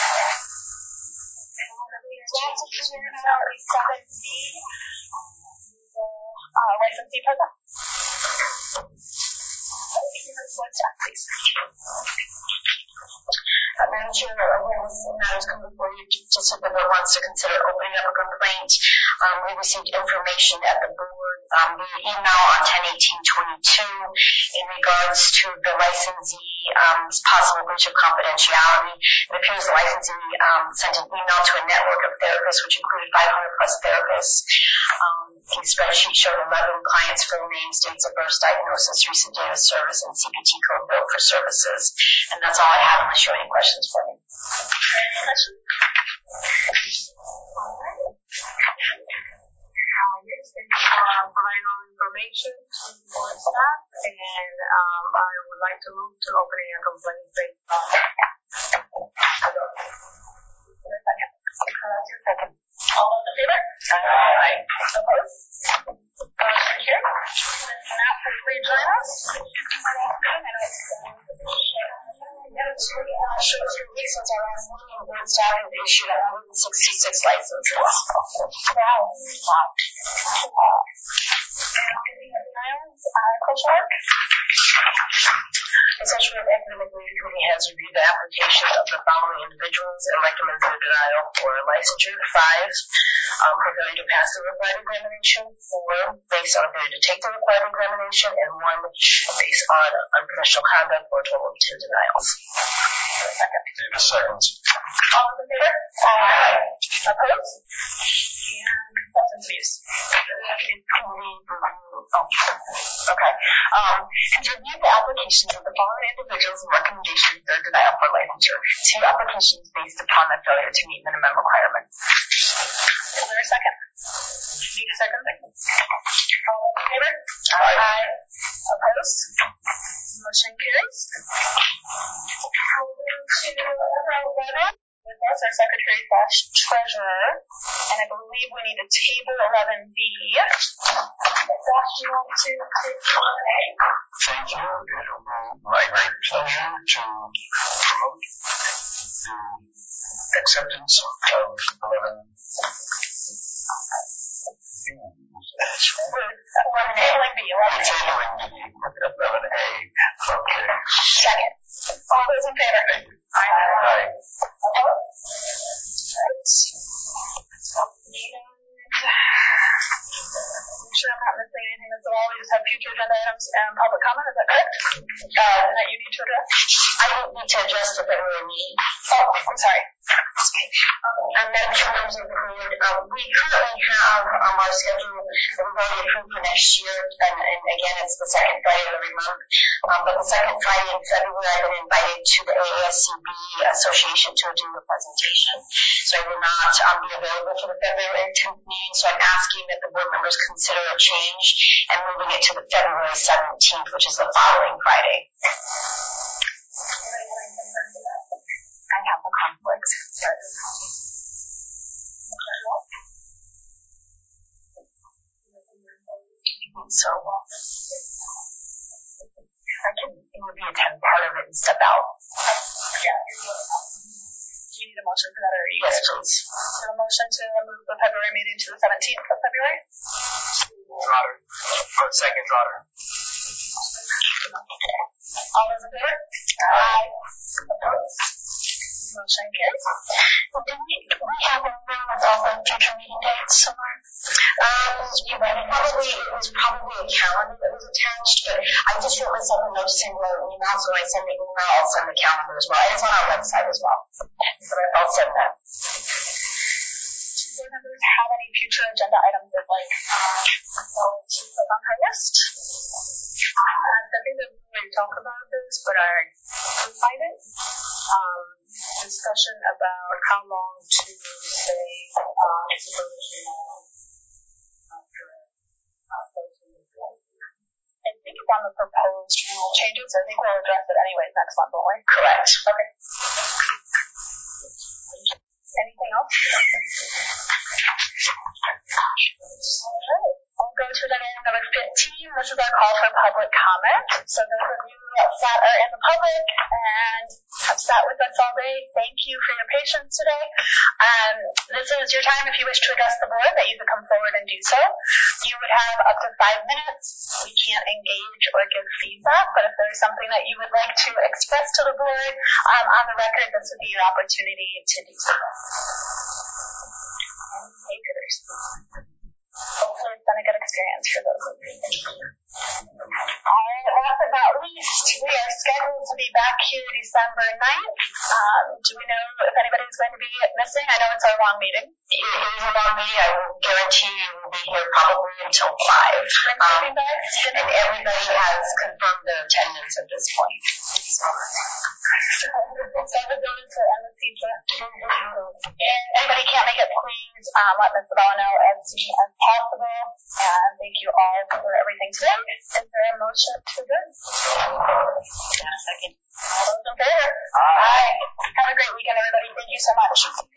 Licensee present.
Madam Chair, again, this matter is coming before you just if the board wants to consider opening up a complaint. We received information at the board
via email on 10/18/22 in regards to the licensee's possible breach of confidentiality. It appears the licensee sent an email to a network of therapists, which included 500 plus therapists. The spreadsheet showed 11 clients' full names, dates of birth, diagnosis, recent date of service, and CPT code bill for services. And that's all I have, unless you have any questions for me.
Any questions? All right. Yes, thank you for providing all the information to the board staff, and I would like to move to opening a complaint based on second. All those in favor? Aye. Opposed? Motion carried. Now, please join us.
Short week since our last meeting, the board staff has issued 166 licenses.
Wow. Social work?
The Social Work Academic Review Committee has reviewed the applications of the following individuals and recommends their denial for licensure. 5, for failure to pass the required examination. 4, based on failure to take the required examination. And 1, based on unprofessional conduct, for a total of 2 denials.
Davis seconds.
All those in favor? Aye. Opposed? And substance abuse.
Okay. Has reviewed the applications of the following individuals and recommendations their denial for licensure. 2 applications based upon the failure to meet minimum requirements.
Is there a second? Need a second? All those in favor? Aye. Opposed? Motion carries. We'll move to number 11. With us, our secretary/treasurer, and I believe we need to table 11B. Josh, you want to take 11A?
Thank you. It will be my great pleasure to promote the acceptance of 11B.
We're tabling B.
11A. Okay.
Second. All those in favor?
Aye.
Opposed? Right. Make sure I'm not missing anything as well. We just have future agenda items and public comment. Is that correct? That you need to address?
I don't need to address the February meeting.
Oh, I'm sorry.
Madam Chair, members of the board, we currently have our schedule that we've already approved for next year, and again, it's the second Friday of every month. But the second Friday in February, I've been invited to the AASCB Association to do a presentation. So I will not be available for the February 10th meeting, so I'm asking that the board members consider a change and moving it to the February 17th, which is the following Friday.
I have a conflict. So I can maybe attend part of it and step out.
Yeah. Do you need a motion for that, or
Yes, please.
So a motion to move the February meeting to the 17th of February?
Trotter. Second, Trotter.
All those in favor? Aye. Opposed? Motion carries.
Do we have a room with all the future meeting dates somewhere? It was probably a calendar that was attached, but I just wrote myself a note saying, well, email, so when I send the email, I'll send the calendar as well. And it's on our website as well. So I'll send that.
Do board members have any future agenda items that to put on her list? I think that we already talked about this, but I couldn't find it. Discussion about how long to stay supervision after I think it's on the proposed rule changes. I think we'll address it anyways next month, won't we?
Correct.
Okay. Anything else? All right. I'll go to agenda item number 15. This is our call for public comment. So those of you that are in the public and have sat with us all day, thank you for your patience today. This is your time, if you wish to address the board, that you could come forward and do so. You would have up to 5 minutes. We can't engage or give feedback, but if there's something that you would like to express to the board on the record, this would be your opportunity to do so. Takers. Okay. hopefully it's been a good experience for those of you. All right, last but not least, we are scheduled to be back here December 9th. Do we know if anybody's going to be missing? I know it's our long meeting.
It is a long meeting. I will guarantee you will be here probably until 5. And everybody has confirmed their attendance at this point.
And anybody can't make it, please let Ms. Bella know as soon as possible. And thank you all for everything today. Is there a motion to adjourn? Second. All those in favor? Aye. Have a great weekend, everybody. Thank you so much.